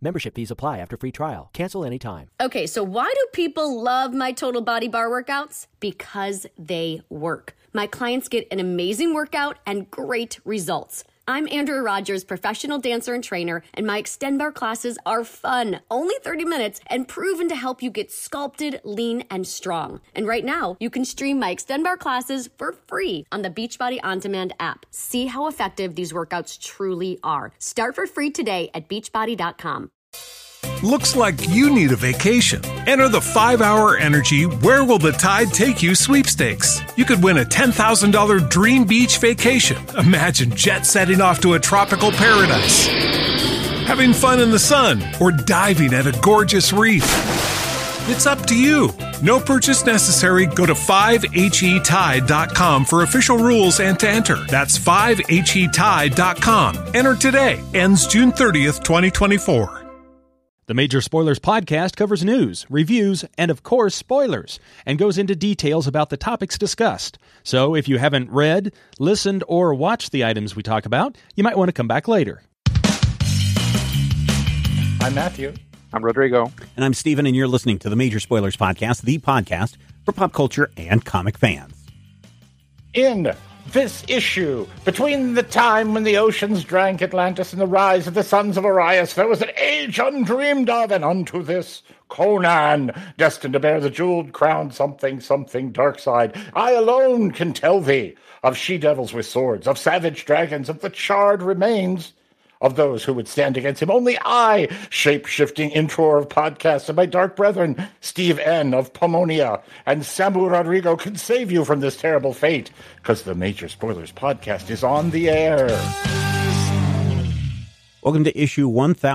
Membership fees apply after free trial. Cancel anytime. Okay, so why do people love my Total Body Bar workouts? Because they work. My clients get an amazing workout and great results. I'm Andrea Rogers, professional dancer and trainer, and my Extend Bar classes are fun, only 30 minutes, and proven to help you get sculpted, lean, and strong. And right now, you can stream my Extend Bar classes for free on the Beachbody On Demand app. See how effective these workouts truly are. Start for free today at beachbody.com. Looks like you need a vacation. Enter the 5-Hour Energy Where Will the Tide Take You sweepstakes. You could win a $10,000 dream beach vacation. Imagine jet setting off to a tropical paradise, having fun in the sun, or diving at a gorgeous reef. It's up to you. No purchase necessary. Go to 5HETide.com for official rules and to enter. That's 5HETide.com. Enter today. Ends June 30th, 2024. The Major Spoilers podcast covers news, reviews, and of course spoilers, and goes into details about the topics discussed. So if you haven't read, listened, or watched the items we talk about, you might want to come back later. I'm Matthew. I'm Rodrigo. And I'm Steven, and you're listening to the Major Spoilers podcast, the podcast for pop culture and comic fans. In this issue, between the time when the oceans drank Atlantis and the rise of the sons of Arias, there was an age undreamed of, and unto this Conan, destined to bear the jeweled crown, something, dark side. I alone can tell thee of she-devils with swords, of savage dragons, of the charred remains of those who would stand against him. Only I, shape-shifting intro of podcasts, and my dark brethren, Steve N. of Pomonia and Samu Rodrigo, can save you from this terrible fate, because the Major Spoilers podcast is on the air. Welcome to issue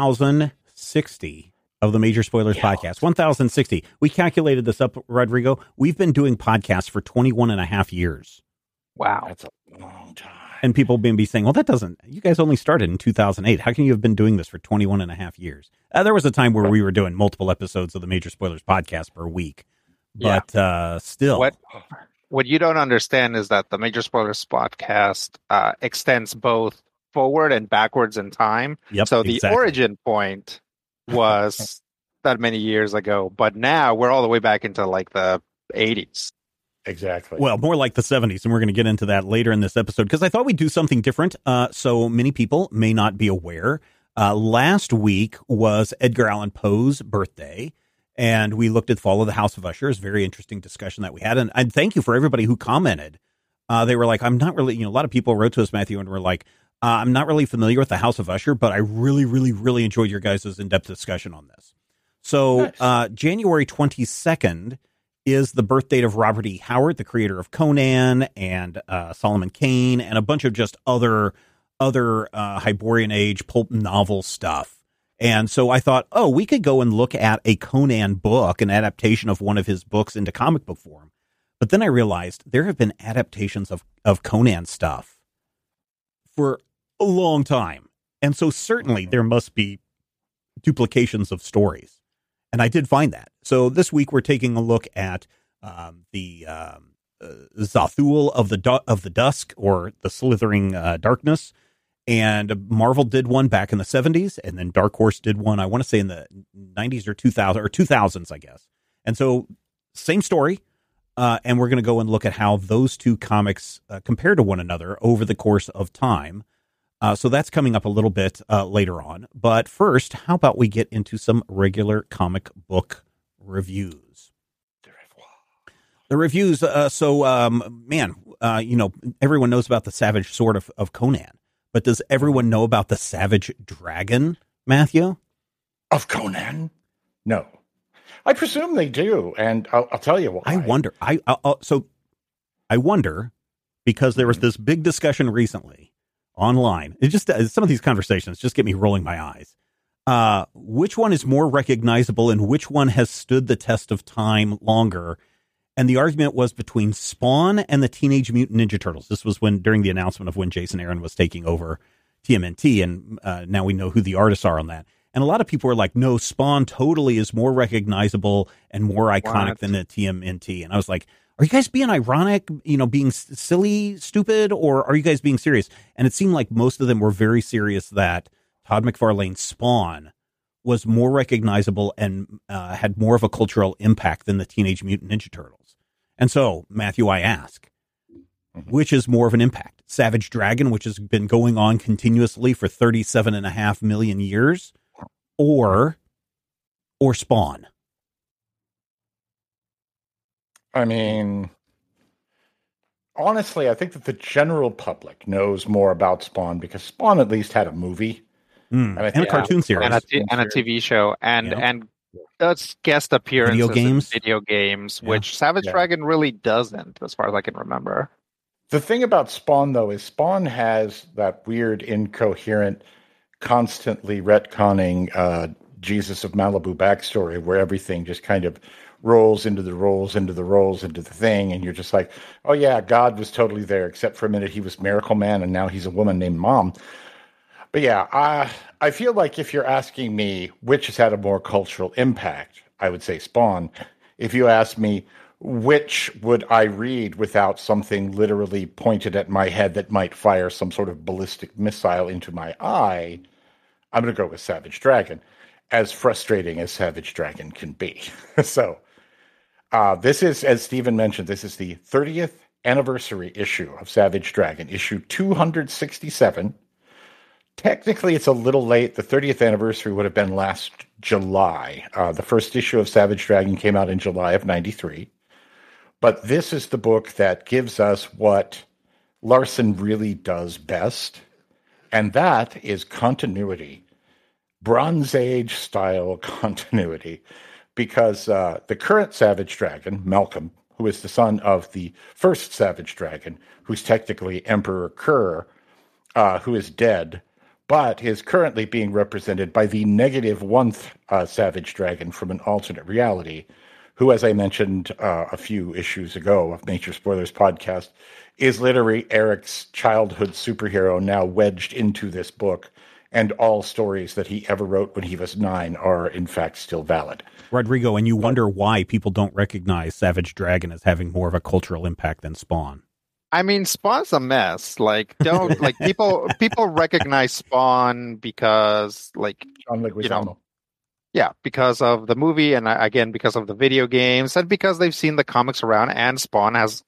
1060 of the Major Spoilers podcast. 1060. We calculated this up, Rodrigo. We've been doing podcasts for 21 and a half years. Wow. That's a long time. And people may be saying, well, you guys only started in 2008. How can you have been doing this for 21 and a half years? There was a time where we were doing multiple episodes of the Major Spoilers podcast per week. But still. What you don't understand is that the Major Spoilers podcast extends both forward and backwards in time. Yep, so the exactly. origin point was that many years ago. But now we're all the way back into like the 80s. Exactly. Well, more like the 70s, and we're going to get into that later in this episode, because I thought we'd do something different. So many people may not be aware. Last week was Edgar Allan Poe's birthday, and we looked at Fall of the House of Usher. It's a very interesting discussion that we had, and thank you for everybody who commented. They were like, I'm not really, a lot of people wrote to us, Matthew, and were like, I'm not really familiar with the House of Usher, but I really, really, really enjoyed your guys' in-depth discussion on this. So nice. January 22nd is the birth date of Robert E. Howard, the creator of Conan and Solomon Kane and a bunch of just other Hyborian Age pulp novel stuff. And so I thought, we could go and look at a Conan book, an adaptation of one of his books into comic book form. But then I realized there have been adaptations of Conan stuff for a long time. And so certainly there must be duplications of stories. And I did find that. So this week we're taking a look at the Zathul of the Dusk, or the Slithering Darkness. And Marvel did one back in the 70s, and then Dark Horse did one, I want to say in the 90s or 2000s, I guess. And so same story. And we're going to go and look at how those two comics compare to one another over the course of time. So that's coming up a little bit later on. But first, how about we get into some regular comic book reviews? The reviews. Everyone knows about the Savage Sword of Conan. But does everyone know about the Savage Dragon, Matthew? Of Conan? No. I presume they do, and I'll tell you why. I wonder. I wonder, because there was this big discussion recently online. It just some of these conversations just get me rolling my eyes. Which one is more recognizable and which one has stood the test of time longer? And the argument was between Spawn and the Teenage Mutant Ninja Turtles. This was during the announcement of when Jason Aaron was taking over TMNT, and now we know who the artists are on that. And a lot of people were like, no, Spawn totally is more recognizable and more iconic than the TMNT. And I was like, are you guys being ironic, being silly, stupid, or are you guys being serious? And it seemed like most of them were very serious that Todd McFarlane's Spawn was more recognizable and had more of a cultural impact than the Teenage Mutant Ninja Turtles. And so, Matthew, I ask, which is more of an impact? Savage Dragon, which has been going on continuously for 37.5 million years, or Spawn? I mean, honestly, I think that the general public knows more about Spawn because Spawn at least had a movie. And a cartoon series. And a TV show. And does guest appearances in video games, which Savage Dragon really doesn't, as far as I can remember. The thing about Spawn, though, is Spawn has that weird, incoherent, constantly retconning Jesus of Malibu backstory where everything just kind of rolls into the thing, and you're just like, oh yeah, God was totally there, except for a minute he was Miracle Man, and now he's a woman named Mom. But yeah, I feel like if you're asking me which has had a more cultural impact, I would say Spawn. If you ask me which would I read without something literally pointed at my head that might fire some sort of ballistic missile into my eye, I'm going to go with Savage Dragon, as frustrating as Savage Dragon can be. So this is, as Stephen mentioned, this is the 30th anniversary issue of Savage Dragon, issue 267. Technically, it's a little late. The 30th anniversary would have been last July. The first issue of Savage Dragon came out in July of 93. But this is the book that gives us what Larson really does best, and that is continuity. Bronze Age style continuity, because the current Savage Dragon, Malcolm, who is the son of the first Savage Dragon, who's technically Emperor Kerr, who is dead, but is currently being represented by the -1th Savage Dragon from an alternate reality, who, as I mentioned a few issues ago of Major Spoilers podcast, is literally Eric's childhood superhero now wedged into this book, and all stories that he ever wrote when he was 9 are, in fact, still valid. Rodrigo, and you wonder why people don't recognize Savage Dragon as having more of a cultural impact than Spawn. I mean, Spawn's a mess. Like, don't like people recognize Spawn because, like, John Leguizamo. Yeah, because of the movie, and again because of the video games, and because they've seen the comics around. And Spawn has,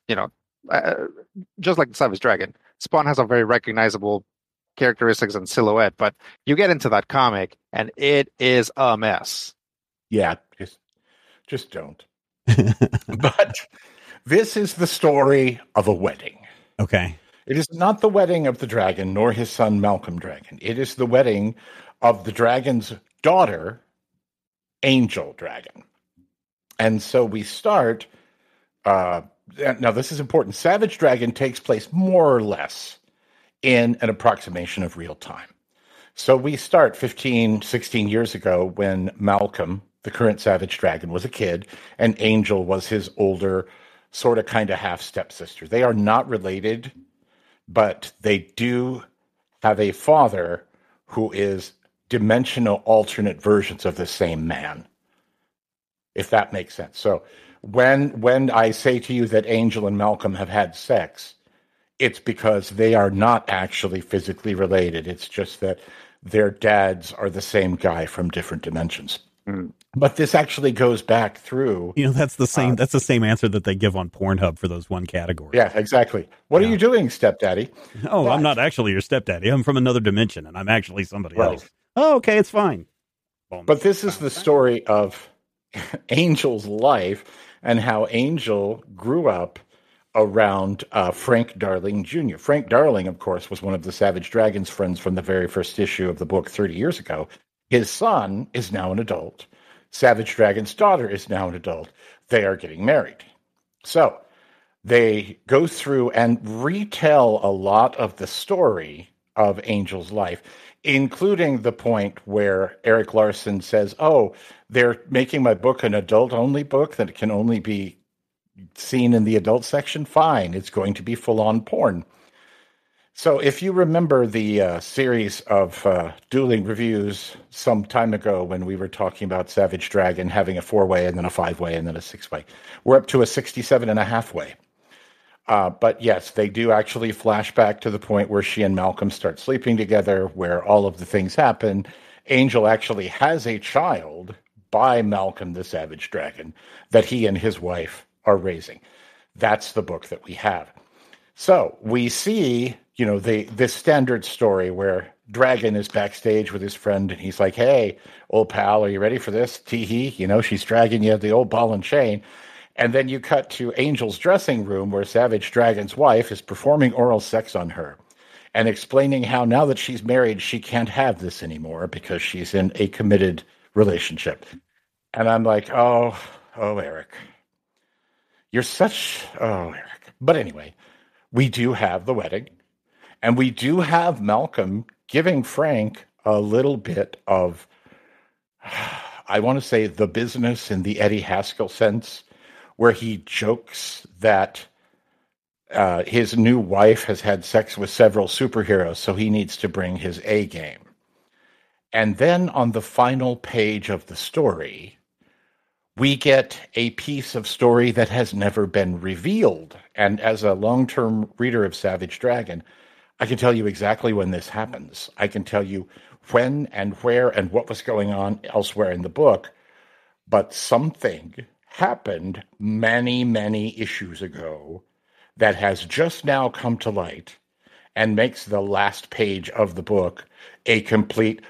just like the Savage Dragon, Spawn has a very recognizable characteristics and silhouette. But you get into that comic, and it is a mess. Yeah, just don't. But this is the story of a wedding. Okay. It is not the wedding of the dragon, nor his son Malcolm Dragon. It is the wedding of the dragon's daughter, Angel Dragon. And so we start, now this is important, Savage Dragon takes place more or less in an approximation of real time. So we start 15, 16 years ago when Malcolm, the current Savage Dragon, was a kid, and Angel was his older, sort of kind of half stepsister. They are not related, but they do have a father who is dimensional alternate versions of the same man, if that makes sense. So when I say to you that Angel and Malcolm have had sex, it's because they are not actually physically related. It's just that their dads are the same guy from different dimensions. Mm. But this actually goes back through. That's the same. That's the same answer that they give on Pornhub for those one category. Yeah, exactly. What are you doing, stepdaddy? Oh, I'm not actually your stepdaddy. I'm from another dimension, and I'm actually somebody else. Oh, okay, it's fine. But this is the story of Angel's life and how Angel grew up around Frank Darling Jr. Frank Darling, of course, was one of the Savage Dragon's friends from the very first issue of the book 30 years ago. His son is now an adult. Savage Dragon's daughter is now an adult. They are getting married. So they go through and retell a lot of the story of Angel's life, including the point where Eric Larson says, oh, they're making my book an adult-only book that can only be seen in the adult section. Fine, it's going to be full-on porn. So if you remember the series of dueling reviews some time ago when we were talking about Savage Dragon having a 4-way and then a 5-way and then a 6-way, we're up to a 67.5-way. But yes, they do actually flash back to the point where she and Malcolm start sleeping together, where all of the things happen, Angel actually has a child by Malcolm the Savage Dragon that he and his wife are raising. That's the book that we have. So we see, this standard story where Dragon is backstage with his friend, and he's like, "Hey, old pal, are you ready for this? Tee-hee, she's dragging you the old ball and chain." And then you cut to Angel's dressing room where Savage Dragon's wife is performing oral sex on her and explaining how now that she's married, she can't have this anymore because she's in a committed relationship. And I'm like, oh, Eric. You're Eric. But anyway, we do have the wedding, and we do have Malcolm giving Frank a little bit of, I want to say, the business in the Eddie Haskell sense, where he jokes that his new wife has had sex with several superheroes, so he needs to bring his A game. And then on the final page of the story, we get a piece of story that has never been revealed. And as a long-term reader of Savage Dragon, I can tell you exactly when this happens. I can tell you when and where and what was going on elsewhere in the book. But something happened many, many issues ago that has just now come to light and makes the last page of the book a complete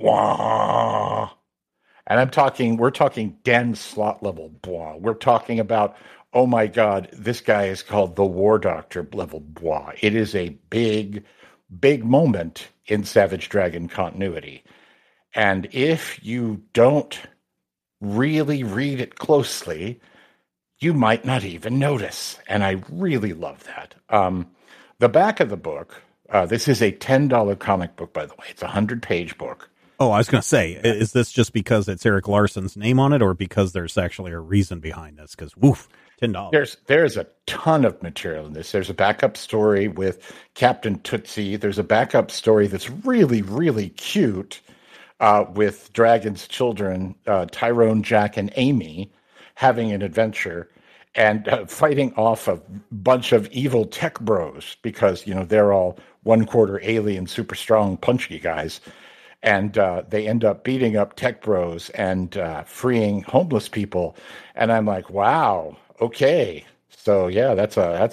blah. And we're talking Dan Slott level blah. We're talking about, oh my God, this guy is called the War Doctor level blah. It is a big, big moment in Savage Dragon continuity. And if you don't really read it closely, you might not even notice. And I really love that. The back of the book, this is a $10 comic book, by the way. It's a 100-page book. Oh, I was going to say, is this just because it's Eric Larson's name on it, or because there's actually a reason behind this? Because, woof, $10. There's a ton of material in this. There's a backup story with Captain Tootsie. There's a backup story that's really, really cute with Dragon's children, Tyrone, Jack, and Amy, having an adventure and fighting off a bunch of evil tech bros because, they're all 1/4 alien, super strong, punchy guys. And they end up beating up tech bros and freeing homeless people. And I'm like, wow, okay. So yeah, that's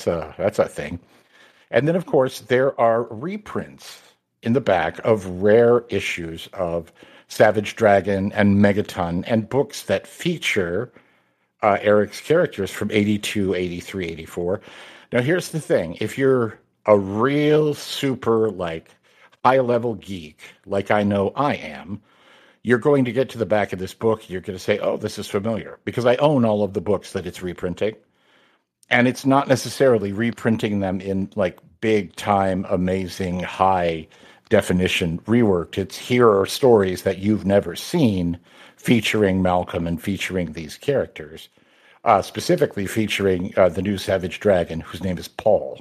a thing. And then of course there are reprints in the back of rare issues of Savage Dragon and Megaton and books that feature Eric's characters from 82, 83, 84. Now here's the thing. If you're a real super high-level geek, like I know I am, you're going to get to the back of this book, you're going to say, oh, this is familiar, because I own all of the books that it's reprinting. And it's not necessarily reprinting them in big-time, amazing, high-definition reworked. It's here are stories that you've never seen featuring Malcolm and featuring these characters, specifically featuring the new Savage Dragon, whose name is Paul,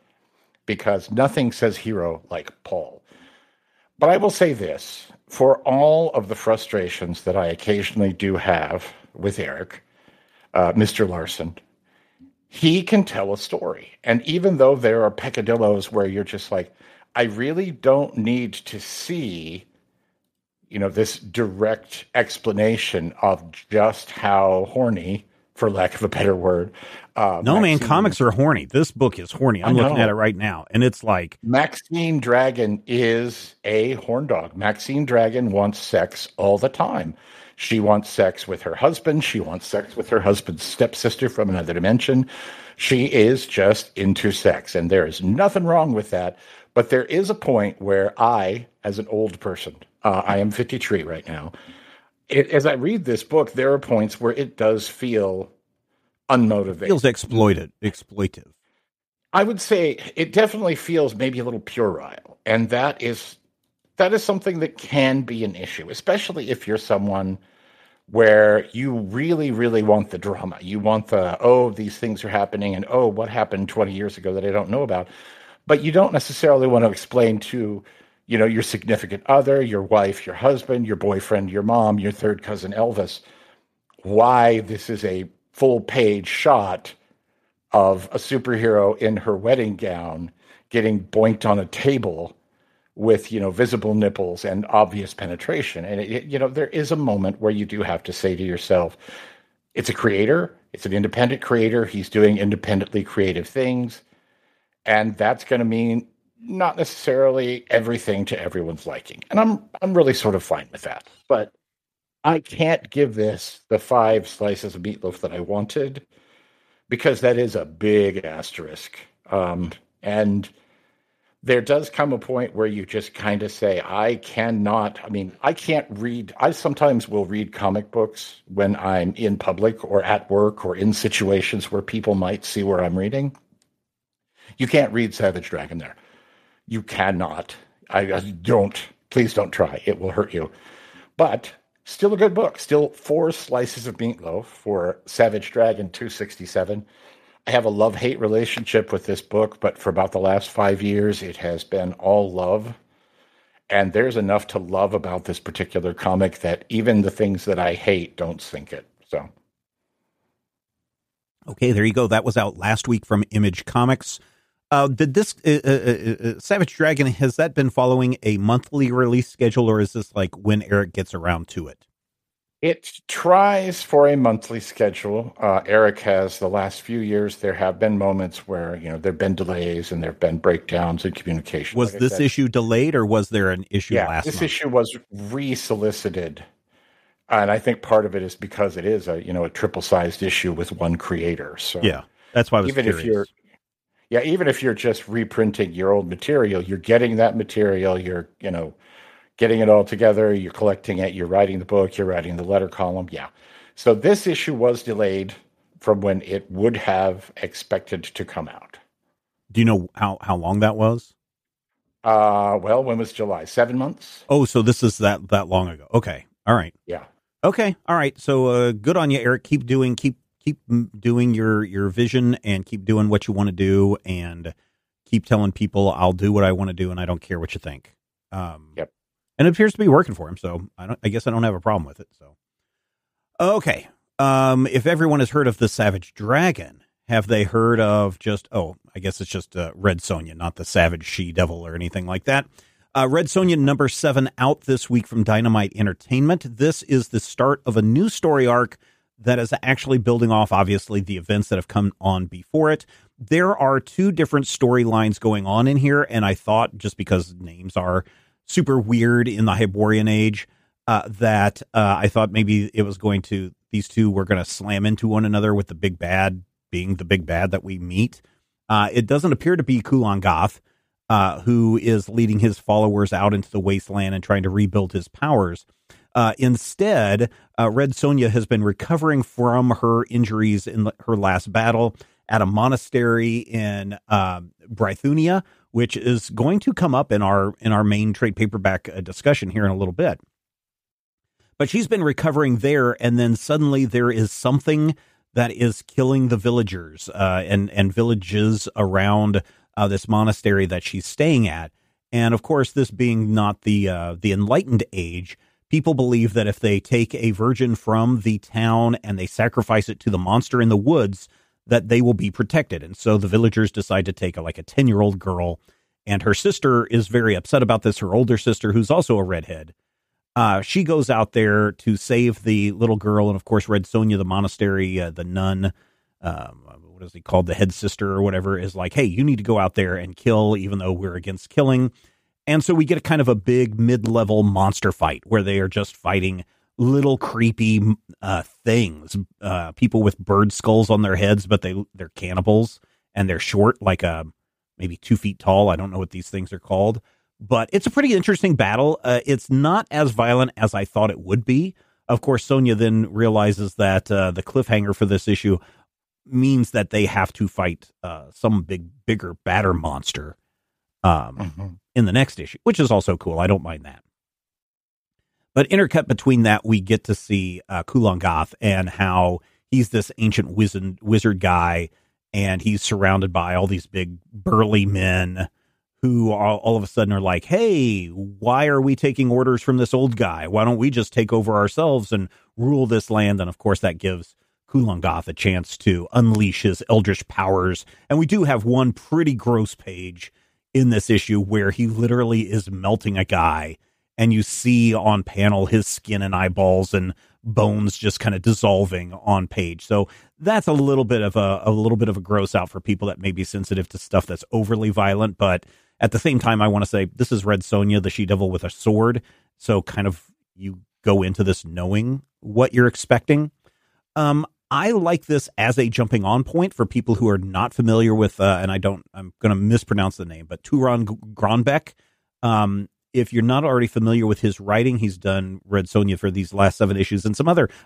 because nothing says hero like Paul. But I will say this, for all of the frustrations that I occasionally do have with Eric, Mr. Larson, he can tell a story. And even though there are peccadillos where you're just like, I really don't need to see, this direct explanation of just how horny, for lack of a better word. No, man, comics are horny. This book is horny. I'm looking at it right now, and it's like... Maxine Dragon is a horn dog. Maxine Dragon wants sex all the time. She wants sex with her husband. She wants sex with her husband's stepsister from another dimension. She is just into sex, and there is nothing wrong with that. But there is a point where I, as an old person, I am 53 right now, as I read this book, there are points where it does feel unmotivated. Feels exploitive. I would say it definitely feels maybe a little puerile. And that is something that can be an issue, especially if you're someone where you really, really want the drama. You want these things are happening, and what happened 20 years ago that I don't know about. But you don't necessarily want to explain to your significant other, your wife, your husband, your boyfriend, your mom, your third cousin Elvis, why this is a full-page shot of a superhero in her wedding gown getting boinked on a table with, visible nipples and obvious penetration. And, there is a moment where you do have to say to yourself, it's a creator, it's an independent creator, he's doing independently creative things, and that's going to mean not necessarily everything to everyone's liking. And I'm really sort of fine with that. But I can't give this the 5 slices of meatloaf that I wanted, because that is a big asterisk. And there does come a point where you just kind of say, I can't read. I sometimes will read comic books when I'm in public or at work or in situations where people might see where I'm reading. You can't read Savage Dragon there. You cannot. Please don't try. It will hurt you. But still a good book. Still 4 slices of meatloaf for Savage Dragon 267. I have a love-hate relationship with this book, but for about the last 5 years, it has been all love. And there's enough to love about this particular comic that even the things that I hate don't sink it. So, okay, there you go. That was out last week from Image Comics. Did this Savage Dragon, has that been following a monthly release schedule, or is this like when Eric gets around to it? It tries for a monthly schedule. Eric has, the last few years, there have been moments where, there have been delays and there have been breakdowns in communication. Was this issue delayed, or was there an issue last month? This issue was re-solicited. And I think part of it is because it is a triple-sized issue with one creator. So yeah, that's why I was curious. Even if you're just reprinting your old material, you're getting that material, you're, getting it all together, you're collecting it, you're writing the book, you're writing the letter column. Yeah. So this issue was delayed from when it would have expected to come out. Do you know how long that was? Well, when was July? 7 months? Oh, so this is that long ago. Okay. All right. Yeah. Okay. All right. So good on you, Eric. Keep doing your vision, and keep doing what you want to do, and keep telling people I'll do what I want to do and I don't care what you think. Yep. And it appears to be working for him, so I guess I don't have a problem with it. So, okay. If everyone has heard of the Savage Dragon, have they heard of I guess it's just Red Sonja, not the Savage She-Devil or anything like that. Red Sonja number 7 out this week from Dynamite Entertainment. This is the start of a new story arc that is actually building off, obviously, the events that have come on before it. There are 2 different storylines going on in here, and I thought, just because names are super weird in the Hyborian age, that I thought maybe these 2 were going to slam into one another, with the big bad being the big bad that we meet. It doesn't appear to be Kulan Gath, who is leading his followers out into the wasteland and trying to rebuild his powers. Instead, Red Sonja has been recovering from her injuries in her last battle at a monastery in Brythunia, which is going to come up in our main trade paperback discussion here in a little bit. But she's been recovering there, and then suddenly there is something that is killing the villagers and villages around this monastery that she's staying at. And of course, this being not the Enlightened Age, people believe that if they take a virgin from the town and they sacrifice it to the monster in the woods, that they will be protected. And so the villagers decide to take a 10-year-old girl, and her sister is very upset about this. Her older sister, who's also a redhead, she goes out there to save the little girl. And of course, Red Sonja, the monastery, the nun, what is he called? The head sister or whatever, is like, hey, you need to go out there and kill, even though we're against killing. And so we get a kind of a big mid-level monster fight where they are just fighting little creepy things, people with bird skulls on their heads, but they're cannibals, and they're short, like maybe 2 feet tall. I don't know what these things are called, but it's a pretty interesting battle. It's not as violent as I thought it would be. Of course, Sonja then realizes that the cliffhanger for this issue means that they have to fight some bigger, badder monster in the next issue, which is also cool. I don't mind that. But intercut between that, we get to see Kulan Gath and how he's this ancient wizard guy, and he's surrounded by all these big burly men who all of a sudden are like, hey, why are we taking orders from this old guy? Why don't we just take over ourselves and rule this land? And of course, that gives Kulan Gath a chance to unleash his eldritch powers. And we do have one pretty gross page in this issue where he literally is melting a guy, and you see on panel his skin and eyeballs and bones just kind of dissolving on page. So that's a little bit of a gross out for people that may be sensitive to stuff that's overly violent. But at the same time, I want to say this is Red Sonja, the she-devil with a sword. So kind of you go into this knowing what you're expecting. I like this as a jumping on point for people who are not familiar with, and I'm going to mispronounce the name, but Turan Gronbeck. If you're not already familiar with his writing, he's done Red Sonja for these last 7 issues and some other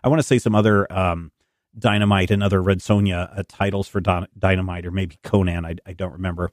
Dynamite and other Red Sonja titles for Dynamite, or maybe Conan. I don't remember.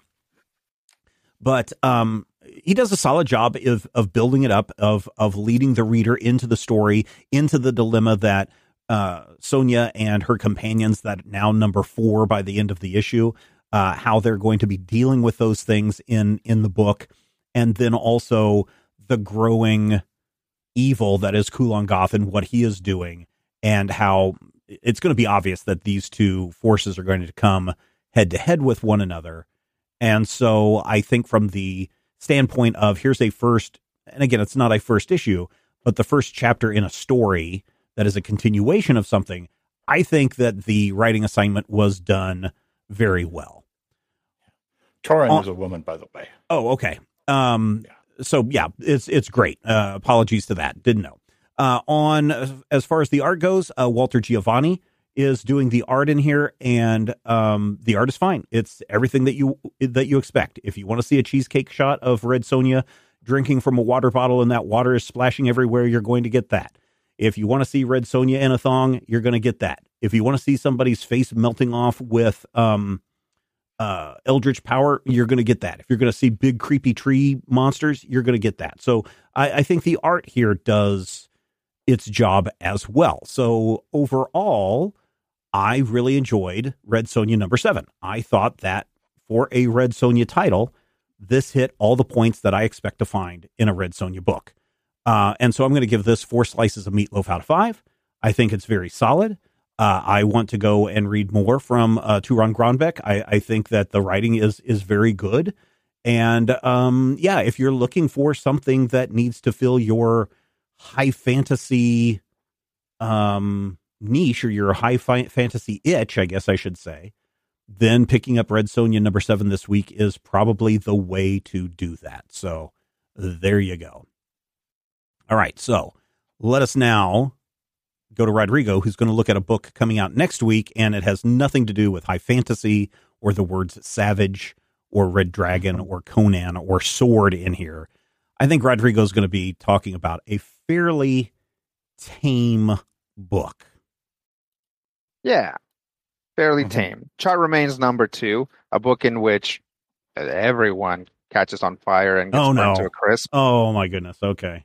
But he does a solid job of building it up, of leading the reader into the story, into the dilemma that Sonja and her companions, that now number 4 by the end of the issue, how they're going to be dealing with those things in the book. And then also the growing evil that is Kulan Gath and what he is doing, and how it's going to be obvious that these two forces are going to come head to head with one another. And so I think from the standpoint of here's a first, and again, it's not a first issue, but the first chapter in a story that is a continuation of something, I think that the writing assignment was done very well. Torin is a woman, by the way. Oh, okay. So yeah, it's great. Apologies to that. Didn't know. As far as the art goes, Walter Giovanni is doing the art in here, and the art is fine. It's everything that you expect. If you want to see a cheesecake shot of Red Sonja drinking from a water bottle and that water is splashing everywhere, you're going to get that. If you want to see Red Sonja in a thong, you're going to get that. If you want to see somebody's face melting off with eldritch power, you're going to get that. If you're going to see big creepy tree monsters, you're going to get that. So I think the art here does its job as well. So overall, I really enjoyed Red Sonja number 7. I thought that for a Red Sonja title, this hit all the points that I expect to find in a Red Sonja book. And so I'm going to give this 4 slices of meatloaf out of 5. I think it's very solid. I want to go and read more from Turan Gronbeck. I think that the writing is very good. And yeah, if you're looking for something that needs to fill your high fantasy niche, or your high fantasy itch, I guess I should say, then picking up Red Sonja number 7 this week is probably the way to do that. So there you go. All right, so let us now go to Rodrigo, who's going to look at a book coming out next week, and it has nothing to do with high fantasy or the words savage or red dragon or Conan or sword in here. I think Rodrigo's going to be talking about a fairly tame book. Yeah, fairly tame. Chart Remains number 2, a book in which everyone catches on fire and gets burned to a crisp. Oh my goodness. Okay.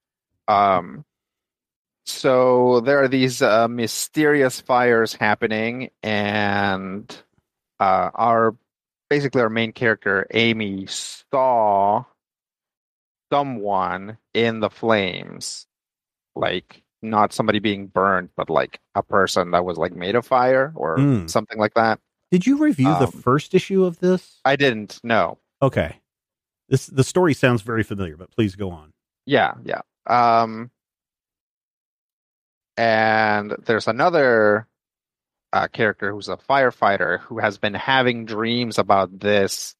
So there are these mysterious fires happening, and our main character, Amy, saw someone in the flames, like not somebody being burned, but like a person that was like made of fire or something like that. Did you review the first issue of this? I didn't. No. Okay. The story sounds very familiar, but please go on. Yeah. And there's another character who's a firefighter who has been having dreams about this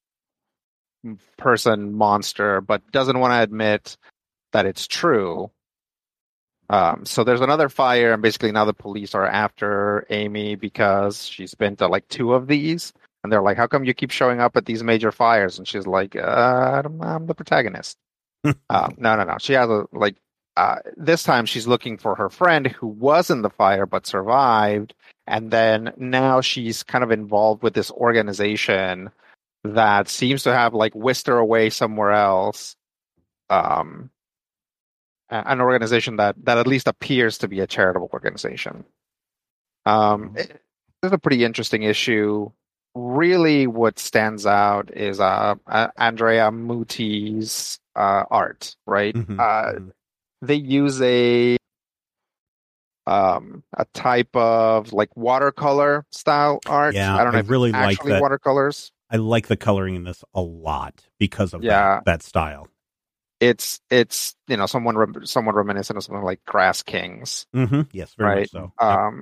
monster, but doesn't want to admit that it's true. So there's another fire, and basically now the police are after Amy because she's been to like 2 of these, and they're like, "How come you keep showing up at these major fires?" And she's like, "I'm the protagonist." No. She has this time she's looking for her friend who was in the fire but survived, and then now she's kind of involved with this organization that seems to have like whisked her away somewhere else. An organization that at least appears to be a charitable organization. It's a pretty interesting issue. Really, what stands out is Andrea Muti's art, right? They use a type of like watercolor style art. Yeah, I don't know if really it's like actually that. watercolors. I like the coloring in this a lot because of Yeah. that style. It's somewhat reminiscent of something like Grass Kings, Mm-hmm. Yes, very right? much so. Yep.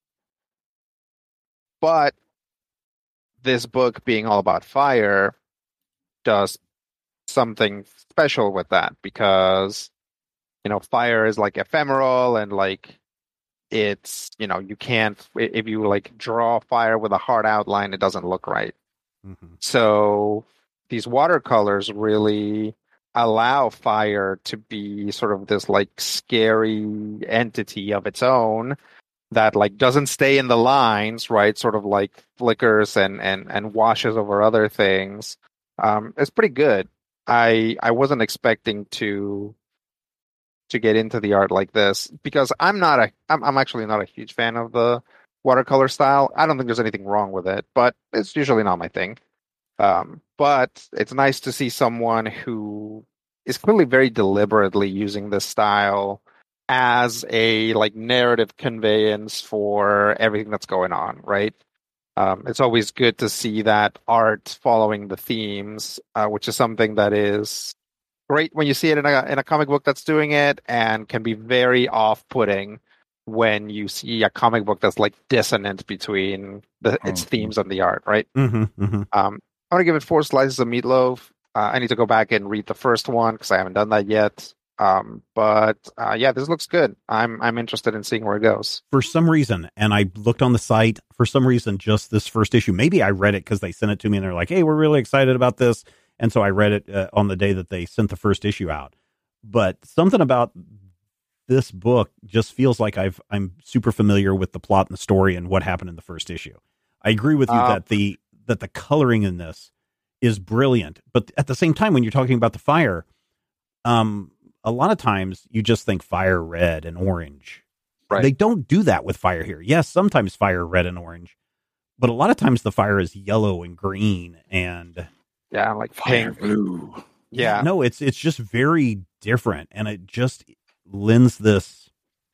But this book being all about fire does something special with that because fire is like ephemeral and like it's you can't, if you like draw fire with a hard outline, it doesn't look right. Mm-hmm. So these watercolors really allow fire to be sort of this like scary entity of its own that like doesn't stay in the lines, right? Sort of like flickers and washes over other things. It's pretty good. I wasn't expecting to get into the art like this because I'm actually not a huge fan of the watercolor style. I don't think there's anything wrong with it, but it's usually not my thing. But it's nice to see someone who is clearly very deliberately using this style as a like narrative conveyance for everything that's going on, right? It's always good to see that art following the themes, which is something that is great when you see it in a comic book that's doing it, and can be very off-putting when you see a comic book that's like dissonant between its themes and the art, right? Mm-hmm. Mm-hmm. I'm gonna give it 4 slices of meatloaf. I need to go back and read the first one because I haven't done that yet. But this looks good. I'm interested in seeing where it goes. For some reason, and I looked on the site, for some reason, just this first issue, maybe I read it because they sent it to me and they're like, hey, we're really excited about this. And so I read it on the day that they sent the first issue out. But something about this book just feels like I'm super familiar with the plot and the story and what happened in the first issue. I agree with you that the coloring in this is brilliant. But at the same time, when you're talking about the fire, a lot of times you just think fire red and orange. Right. They don't do that with fire here. Yes, sometimes fire red and orange, but a lot of times the fire is yellow and green and like Fire pink. blue. Yeah. No, it's just very different, and it just lends this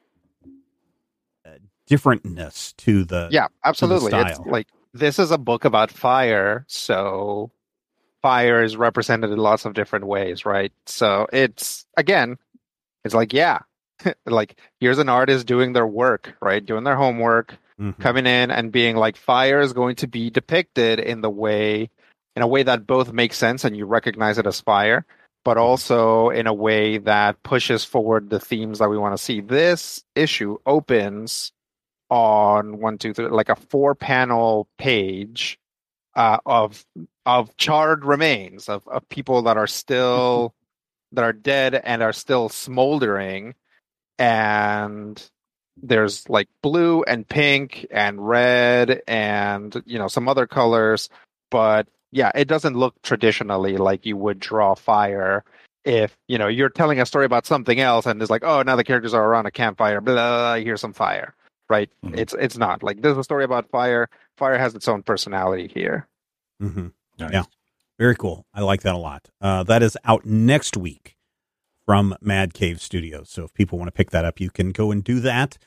differentness to the absolutely. to the It's style. like this is a book about fire, so fire is represented in lots of different ways, right? So it's like like here's an artist doing their work, right? Doing their homework, Mhm. coming in and being like, fire is going to be depicted in a way that both makes sense and you recognize it as fire, but also in a way that pushes forward the themes that we want to see. This issue opens on 1, 2, 3, like a 4-panel page of charred remains of people that are still that are dead and are still smoldering, and there's like blue and pink and red and some other colors, but it doesn't look traditionally like you would draw fire if you're telling a story about something else and it's like, oh, now the characters are around a campfire, blah, here's some fire, right? Mm-hmm. It's not like this is a story about fire. Fire has its own personality here. Mm-hmm. Nice. Yeah. Very cool. I like that a lot. That is out next week from Mad Cave Studios. So if people want to pick that up, you can go and do that.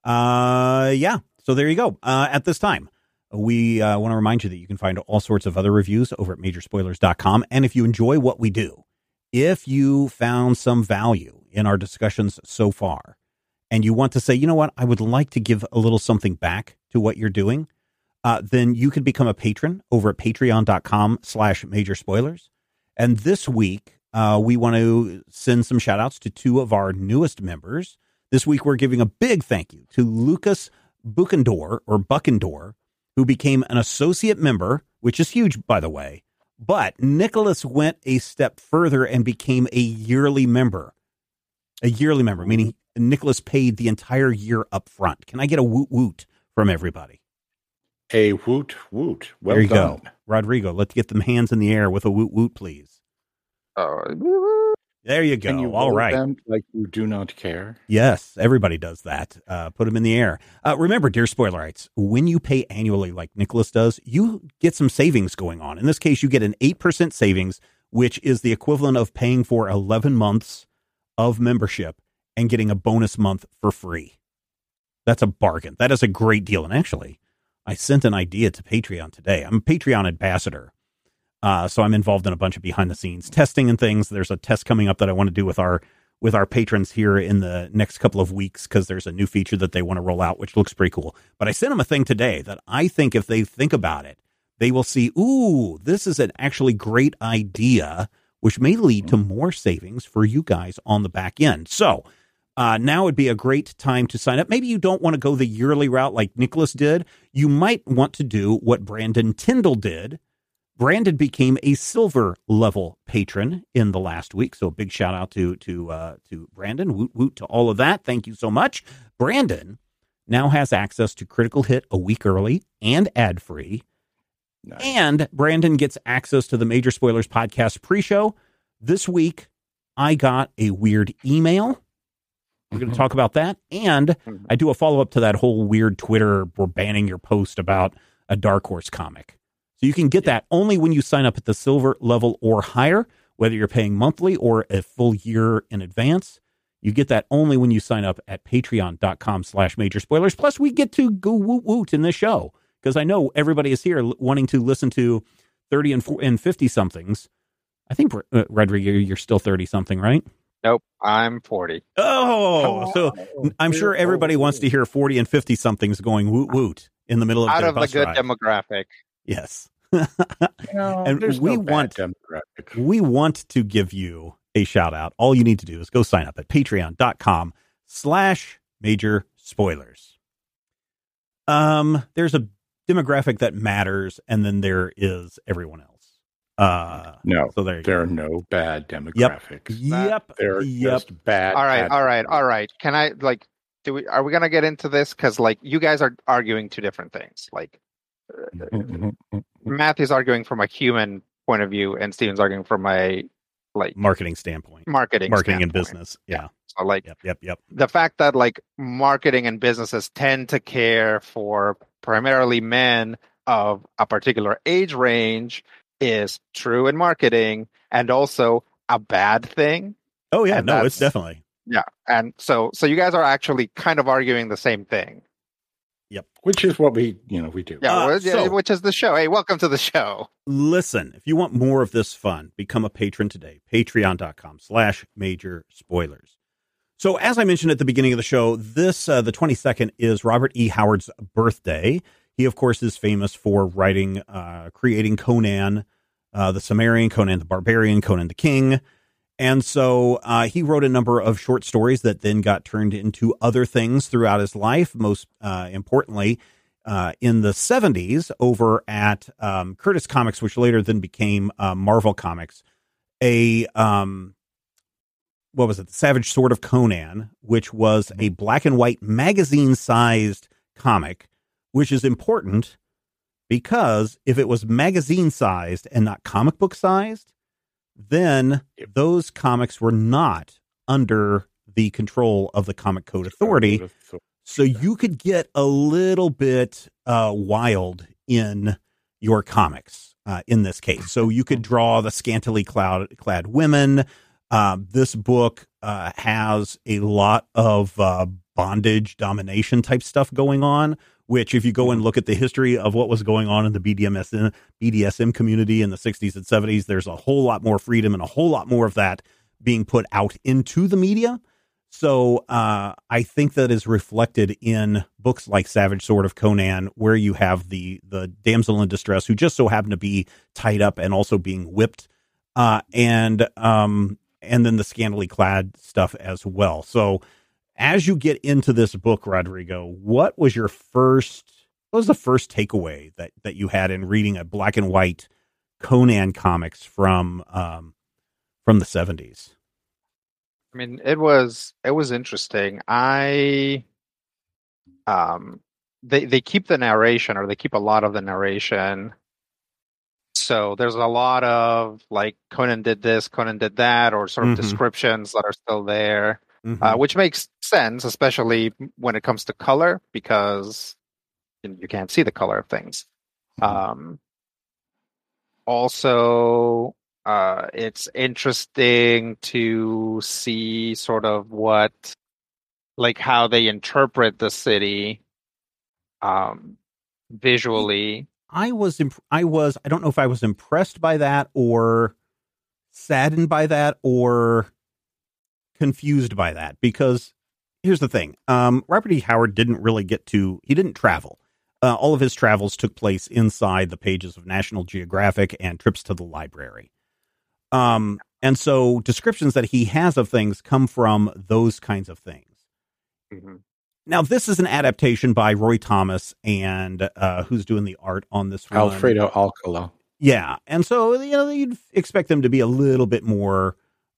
So there you go. At this time, we want to remind you that you can find all sorts of other reviews over at majorspoilers.com. And if you enjoy what we do, if you found some value in our discussions so far, and you want to say, you know what, I would like to give a little something back to what you're doing, then you can become a patron over at patreon.com/majorspoilers. And this week, we want to send some shout outs to 2 of our newest members. This week, we're giving a big thank you to Lucas Buckendor, who became an associate member, which is huge, by the way. But Nicholas went a step further and became a yearly member. A yearly member, meaning Nicholas paid the entire year up front. Can I get a woot woot from everybody? A woot woot. Well there you done. go. Rodrigo, let's get them hands in the air with a woot woot, please. There you go. Can you All roll right. them like you do not care? Yes, everybody does that. Put them in the air. Remember, dear Spoilerites, when you pay annually like Nicholas does, you get some savings going on. In this case, you get an 8% savings, which is the equivalent of paying for 11 months of membership and getting a bonus month for free. That's a bargain. That is a great deal. And actually, I sent an idea to Patreon today. I'm a Patreon ambassador. So I'm involved in a bunch of behind the scenes testing and things. There's a test coming up that I want to do with our patrons here in the next couple of weeks, because there's a new feature that they want to roll out, which looks pretty cool. But I sent them a thing today that I think if they think about it, they will see, ooh, this is an actually great idea, which may lead to more savings for you guys on the back end. So now would be a great time to sign up. Maybe you don't want to go the yearly route like Nicholas did. You might want to do what Brandon Tyndall did. Brandon became a silver level patron in the last week. So a big shout out to Brandon. Woot woot to all of that. Thank you so much. Brandon now has access to Critical Hit a week early and ad free. Nice. And Brandon gets access to the Major Spoilers podcast pre-show. This week, I got a weird email. We're going to talk about that. And I do a follow-up to that whole weird Twitter, we're banning your post about a Dark Horse comic. So you can get that only when you sign up at the silver level or higher, whether you're paying monthly or a full year in advance. You get that only when you sign up at patreon.com/major spoilers. Plus, we get to go woot woot in this show, because I know everybody is here wanting to listen to 30 and 50 somethings. I think, Rodrigo, you're still 30 something, right? Nope, I'm 40. Oh, so I'm sure everybody wants to hear 40 and 50 somethings going woot woot in the middle of out their of the bus good ride. demographic. Yes. And we want to give you a shout out. All you need to do is go sign up at patreon.com/major spoilers. There's a demographic that matters, and then there is everyone else. No, so there are no bad demographics. Yep. They're just bad. All right. Can I are we gonna get into this? Because you guys are arguing two different things. Matthew's arguing from a human point of view, and Steven's arguing from a marketing standpoint. Marketing and business. Yeah. So yep. The fact that marketing and businesses tend to care for primarily men of a particular age range is true in marketing, and also a bad thing. Oh yeah, no, it's definitely. Yeah. And so you guys are actually kind of arguing the same thing. Yep. Which is what we do. Yeah, which is the show. Hey, welcome to the show. Listen, if you want more of this fun, become a patron today. Patreon.com/major spoilers. So as I mentioned at the beginning of the show, this, the 22nd is Robert E. Howard's birthday. He, of course, is famous for creating Conan, the Cimmerian, Conan the Barbarian, Conan the King. And so he wrote a number of short stories that then got turned into other things throughout his life. Most importantly, in the 70s over at Curtis Comics, which later then became Marvel Comics, the Savage Sword of Conan, which was a black and white magazine-sized comic, which is important because if it was magazine-sized and not comic book-sized, then those comics were not under the control of the Comic Code Authority. So you could get a little bit wild in your comics in this case. So you could draw the scantily clad women. This book has a lot of bondage, domination type stuff going on, which if you go and look at the history of what was going on in the BDSM community in the 60s and 70s, there's a whole lot more freedom and a whole lot more of that being put out into the media. So I think that is reflected in books like Savage Sword of Conan, where you have the damsel in distress who just so happen to be tied up and also being whipped, and then the scantily clad stuff as well. So as you get into this book, Rodrigo, what was the first takeaway that you had in reading a black and white Conan comics from the 70s? I mean, it was interesting. They keep the narration, or they keep a lot of the narration. So there's a lot of Conan did this, Conan did that, or sort of descriptions that are still there. Which makes sense, especially when it comes to color, because you can't see the color of things. Also, it's interesting to see sort of how they interpret the city visually. I don't know if I was impressed by that or saddened by that or confused by that, because here's the thing. Robert E. Howard didn't travel. All of his travels took place inside the pages of National Geographic and trips to the library. And so descriptions that he has of things come from those kinds of things. Mm-hmm. Now, this is an adaptation by Roy Thomas, and who's doing the art on this one? Alfredo Alcala. Yeah. And so, you'd expect them to be a little bit more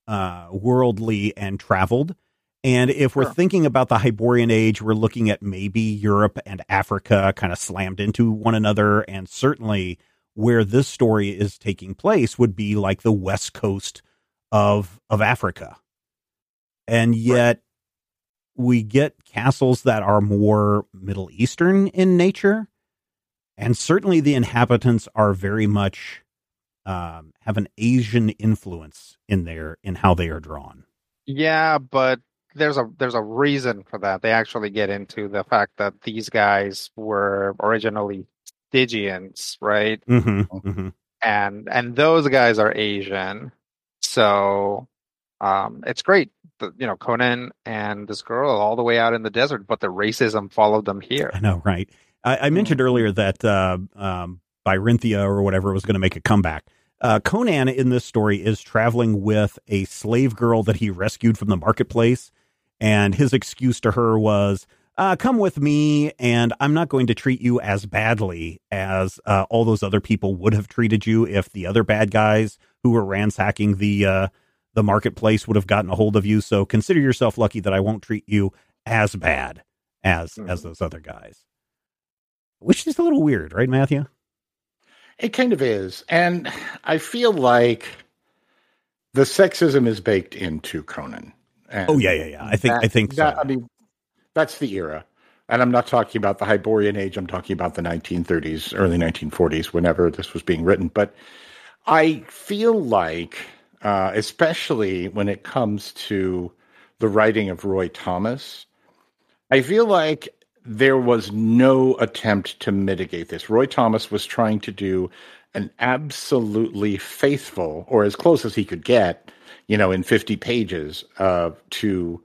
worldly and traveled. And if we're thinking about the Hyborian Age, we're looking at maybe Europe and Africa kind of slammed into one another. And certainly where this story is taking place would be like the west coast of Africa. And yet we get castles that are more Middle Eastern in nature. And certainly the inhabitants are very much have an Asian influence in how they are drawn. Yeah, but there's a reason for that. They actually get into the fact that these guys were originally Stygians, right? Mm-hmm, mm-hmm. And those guys are Asian. So it's great. Conan and this girl are all the way out in the desert, but the racism followed them here. I know, right? I mentioned earlier that Byrynthia or whatever was going to make a comeback. Conan in this story is traveling with a slave girl that he rescued from the marketplace. And his excuse to her was, come with me, and I'm not going to treat you as badly as all those other people would have treated you if the other bad guys who were ransacking the marketplace would have gotten a hold of you. So consider yourself lucky that I won't treat you as bad as those other guys. Which is a little weird, right, Matthew? It kind of is. And I feel like the sexism is baked into Conan. And yeah. I think so. I mean, that's the era. And I'm not talking about the Hyborian Age. I'm talking about the 1930s, early 1940s, whenever this was being written. But I feel like, especially when it comes to the writing of Roy Thomas, I feel like there was no attempt to mitigate this. Roy Thomas was trying to do an absolutely faithful, or as close as he could get, in 50 pages, to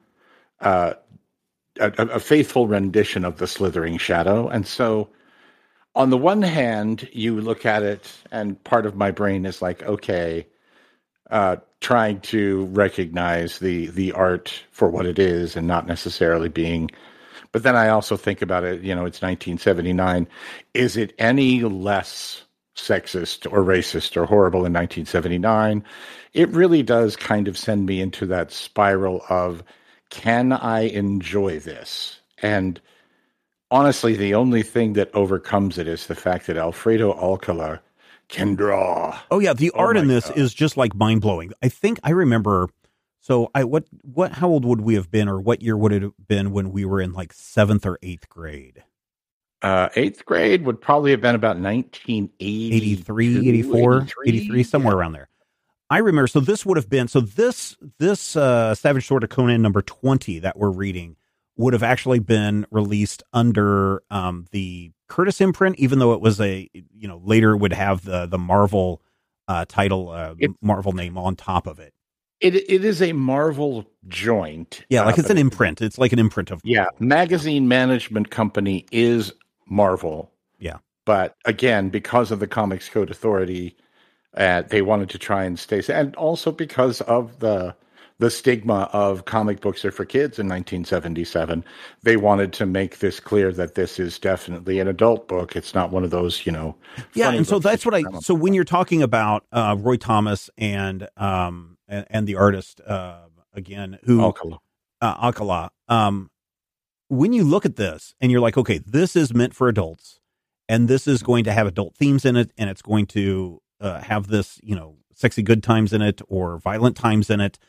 a faithful rendition of the Slithering Shadow. And so on the one hand, you look at it and part of my brain is like, okay, trying to recognize the art for what it is and not necessarily being, but then I also think about it, it's 1979. Is it any less sexist or racist or horrible in 1979? It really does kind of send me into that spiral of, can I enjoy this? And honestly, the only thing that overcomes it is the fact that Alfredo Alcala can draw. Oh yeah, the art in this is just like mind blowing. I think I remember. So how old would we have been, or what year would it have been when we were in like 7th or 8th grade? 8th grade would probably have been about 1980, 83, 84, 83, somewhere around there. I remember. So this would have been, this Savage Sword of Conan number 20 that we're reading would have actually been released under the Curtis imprint, even though it was later would have the Marvel title, Marvel name on top of it. It is a Marvel joint. Yeah, like it's an imprint. It's like an imprint of Marvel. Yeah, Magazine Management Company is Marvel. Yeah. But again, because of the Comics Code Authority, they wanted to try and stay, and also because of the stigma of comic books are for kids in 1977, they wanted to make this clear that this is definitely an adult book. It's not one of those, Yeah, and so that's what so when you're talking about Roy Thomas and the artist again, who Alcala, when you look at this and you're like, okay, this is meant for adults, and this is going to have adult themes in it, and it's going to have this, sexy good times in it or violent times in it.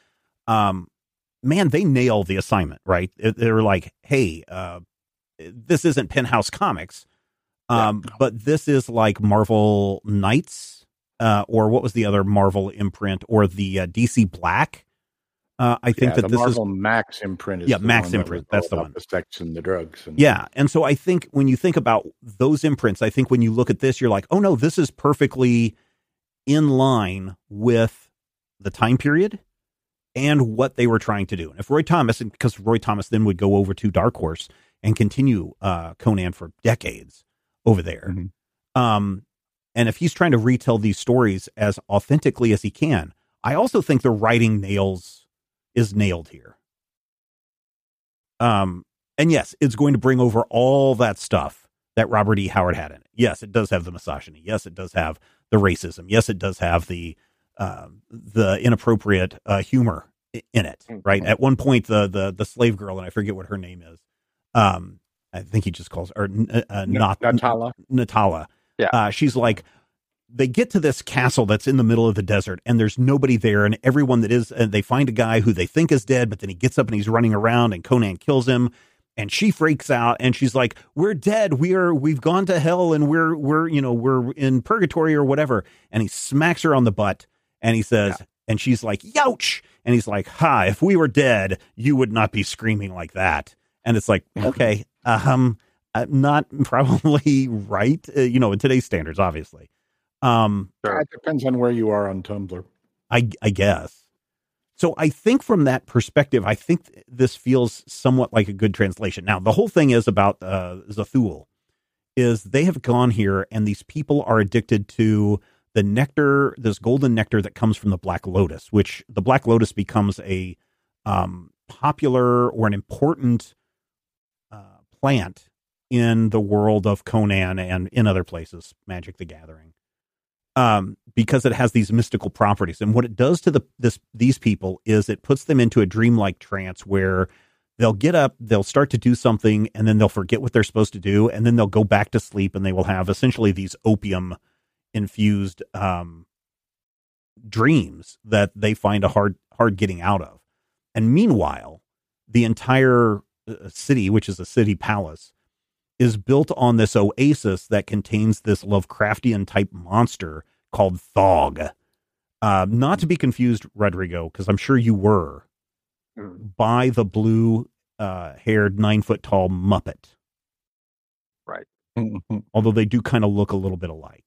Man, they nail the assignment, right? They're like, hey, this isn't Penthouse Comics, but this is like Marvel Knights, or what was the other Marvel imprint, or the DC Black I think that the this Marvel is Max imprint. Is Yeah, the Max one that imprint, was all that's the about one. The sex and the drugs. And, yeah. And so I think when you think about those imprints, I think when you look at this, you're like, oh no, this is perfectly in line with the time period and what they were trying to do. And if Roy Thomas, because Roy Thomas then would go over to Dark Horse and continue Conan for decades over there. And if he's trying to retell these stories as authentically as he can, I also think the writing is nailed here. And yes, it's going to bring over all that stuff that Robert E. Howard had in it. Yes, it does have the misogyny. Yes, it does have the racism. Yes, it does have the inappropriate humor in it. Right. At one point, the slave girl, and I forget what her name is. I think he just calls her Natala. Natala. Yeah. She's like, they get to this castle that's in the middle of the desert and there's nobody there. And everyone that is, and they find a guy who they think is dead, but then he gets up and he's running around and Conan kills him. And she freaks out and she's like, we're dead. We've gone to hell and we're in purgatory or whatever. And he smacks her on the butt and he says, and she's like, youch. And he's like, ha, if we were dead, you would not be screaming like that. And it's like, okay, not probably right. In today's standards, obviously. It depends on where you are on Tumblr. I guess. So I think from that perspective, I think this feels somewhat like a good translation. Now, the whole thing is about Zathul, is they have gone here and these people are addicted to the nectar, this golden nectar that comes from the Black Lotus, which the Black Lotus becomes a popular or an important plant in the world of Conan and in other places, Magic the Gathering. Because it has these mystical properties. And what it does to these people is it puts them into a dreamlike trance where they'll get up, they'll start to do something, and then they'll forget what they're supposed to do, and then they'll go back to sleep, and they will have essentially these opium-infused dreams that they find a hard getting out of. And meanwhile, the entire city, which is a city palace, is built on this oasis that contains this Lovecraftian-type monster called Thog. Not to be confused, Rodrigo, because I'm sure you were, by the blue-haired, 9-foot-tall Muppet. Right. Although they do kind of look a little bit alike.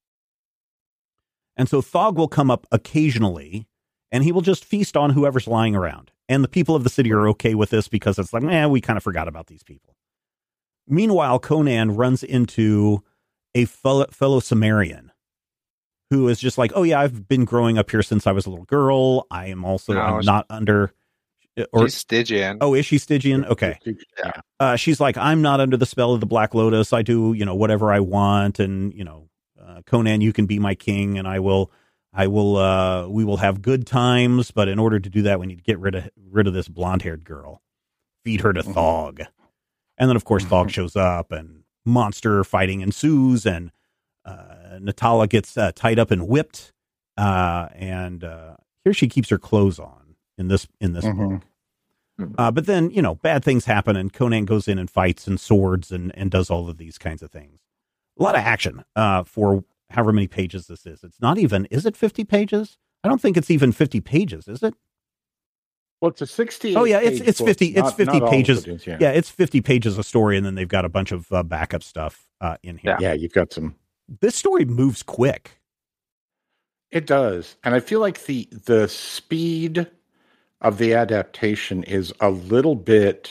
And so Thog will come up occasionally, and he will just feast on whoever's lying around. And the people of the city are okay with this because it's like, we kind of forgot about these people. Meanwhile, Conan runs into a fellow Sumerian who is just like, oh yeah, I've been growing up here since I was a little girl. I am also I'm not under... She's Stygian. Oh, is she Stygian? Okay. Yeah. She's like, I'm not under the spell of the Black Lotus. I do, whatever I want. And, Conan, you can be my king and we will have good times. But in order to do that, we need to get rid of this blonde-haired girl. Feed her to Thog. And then, of course, Thog shows up and monster fighting ensues and Natala gets tied up and whipped. And here she keeps her clothes on in this book. But then, bad things happen and Conan goes in and fights and swords and does all of these kinds of things. A lot of action for however many pages this is. It's not even, is it 50 pages? I don't think it's even 50 pages, is it? Well, it's a 60. Oh yeah, it's 50. It's 50 pages. Yeah, it's 50 pages of story, and then they've got a bunch of backup stuff in here. Yeah, you've got some. This story moves quick. It does, and I feel like the speed of the adaptation is a little bit.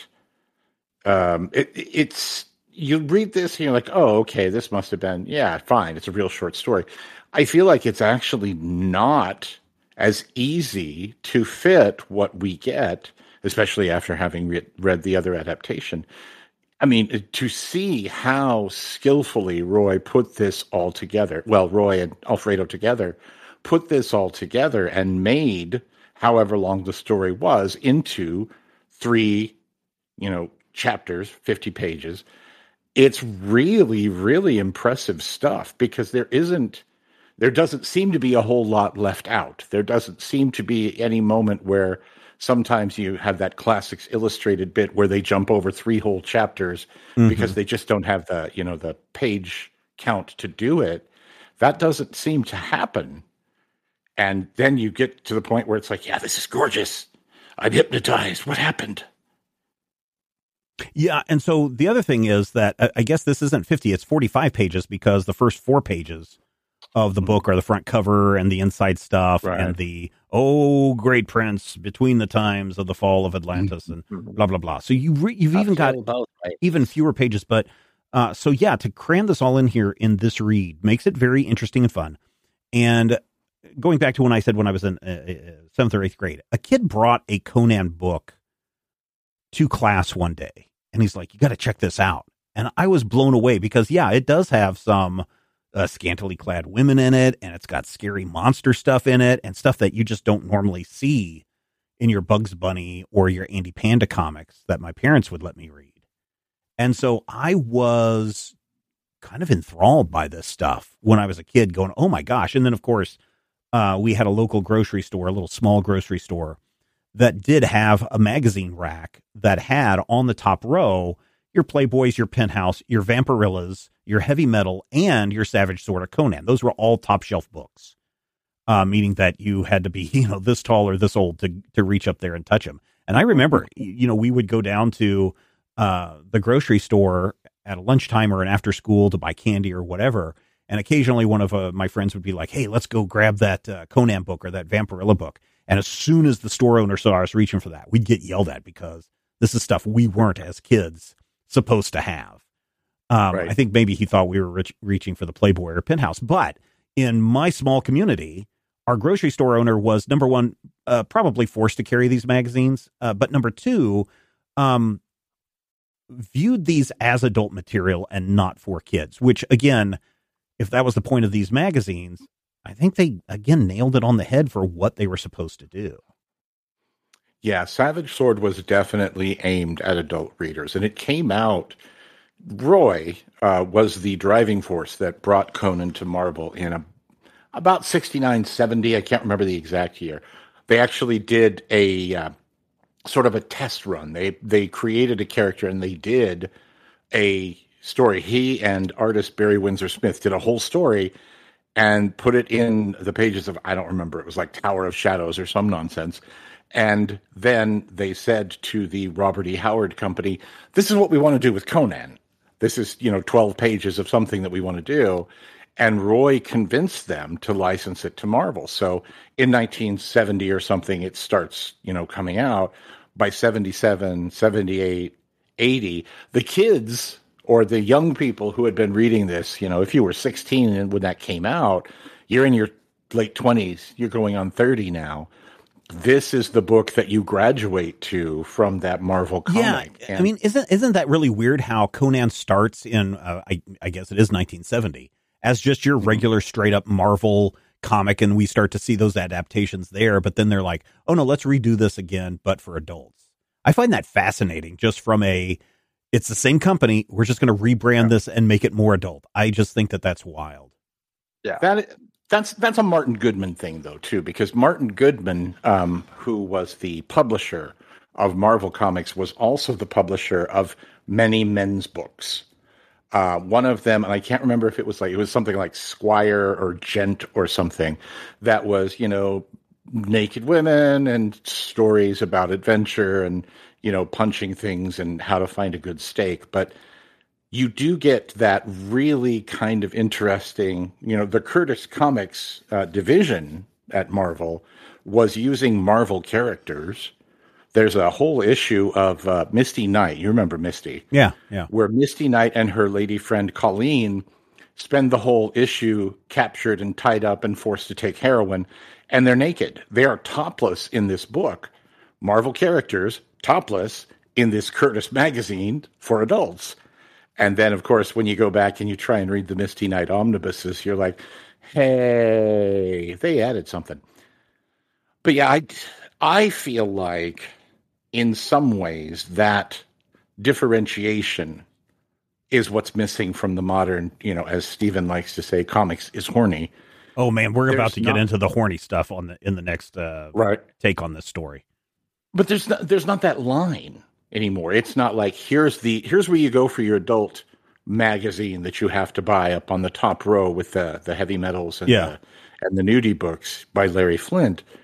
It's you read this and you're like, oh, okay, this must have been fine. It's a real short story. I feel like it's actually not as easy to fit what we get, especially after having read the other adaptation. I mean, to see how skillfully Roy put this all together. Well, Roy and Alfredo together put this all together and made however long the story was into 3, chapters, 50 pages. It's really, really impressive stuff because there doesn't seem to be a whole lot left out. There doesn't seem to be any moment where sometimes you have that classics illustrated bit where they jump over 3 whole chapters because they just don't have the page count to do it. That doesn't seem to happen. And then you get to the point where it's like, yeah, this is gorgeous. I'm hypnotized. What happened? Yeah, and so the other thing is that I guess this isn't 50, it's 45 pages because the first 4 pages of the book are the front cover and the inside stuff and the, great prince between the times of the fall of Atlantis and blah, blah, blah. So you've even got even fewer pages. But so, yeah, to cram this all in here in this read makes it very interesting and fun. And going back to when I said when I was in 7th or 8th grade, a kid brought a Conan book to class one day. And he's like, you got to check this out. And I was blown away because, yeah, it does have some scantily clad women in it. And it's got scary monster stuff in it and stuff that you just don't normally see in your Bugs Bunny or your Andy Panda comics that my parents would let me read. And so I was kind of enthralled by this stuff when I was a kid going, oh, my gosh. And then, of course, we had a local grocery store, a little small grocery store that did have a magazine rack that had on the top row your Playboys, your Penthouse, your Vampirillas, your Heavy Metal, and your Savage Sword of Conan. Those were all top shelf books, meaning that you had to be, this tall or this old to reach up there and touch them. And I remember, we would go down to the grocery store at a lunchtime or an after school to buy candy or whatever. And occasionally one of my friends would be like, hey, let's go grab that Conan book or that Vampirilla book. And as soon as the store owner saw us reaching for that, we'd get yelled at because this is stuff we weren't as kids supposed to have. I think maybe he thought we were reaching for the Playboy or Penthouse. But in my small community, our grocery store owner was, number one, probably forced to carry these magazines. But number two, viewed these as adult material and not for kids, which, again, if that was the point of these magazines, I think they, again, nailed it on the head for what they were supposed to do. Yeah, Savage Sword was definitely aimed at adult readers, and it came out. Roy was the driving force that brought Conan to Marvel in about 69, 70. I can't remember the exact year. They actually did a sort of a test run. They created a character, and they did a story. He and artist Barry Windsor Smith did a whole story and put it in the pages of, I don't remember, it was like Tower of Shadows or some nonsense. And then they said to the Robert E. Howard Company, this is what we want to do with Conan. This is, 12 pages of something that we want to do. And Roy convinced them to license it to Marvel. So in 1970 or something, it starts, coming out. By 77, 78, 80, the kids or the young people who had been reading this, if you were 16 and when that came out, you're in your late 20s, you're going on 30 now. This is the book that you graduate to from that Marvel comic. Yeah, isn't that really weird how Conan starts in, I guess it is 1970, as just your regular straight up Marvel comic, and we start to see those adaptations there, but then they're like, oh no, let's redo this again, but for adults. I find that fascinating, just from it's the same company, we're just going to rebrand this and make it more adult. I just think that that's wild. Yeah. That's a Martin Goodman thing, though, too, because Martin Goodman, who was the publisher of Marvel Comics, was also the publisher of many men's books. One of them, and I can't remember if it was something like Squire or Gent or something, that was, naked women and stories about adventure and, punching things and how to find a good steak. But you do get that really kind of interesting, the Curtis Comics division at Marvel was using Marvel characters. There's a whole issue of Misty Knight. You remember Misty? Yeah. Where Misty Knight and her lady friend Colleen spend the whole issue captured and tied up and forced to take heroin, and they're naked. They are topless in this book. Marvel characters, topless, in this Curtis magazine for adults. And then, of course, when you go back and you try and read the Misty Knight omnibuses, you're like, hey, they added something. But yeah, I feel like in some ways that differentiation is what's missing from the modern, as Stephen likes to say, comics is horny. Oh man, we're about to get into the horny stuff in the next take on this story. But there's not that line anymore. It's not like here's where you go for your adult magazine that you have to buy up on the top row with the heavy metals and the nudie books by Larry Flint.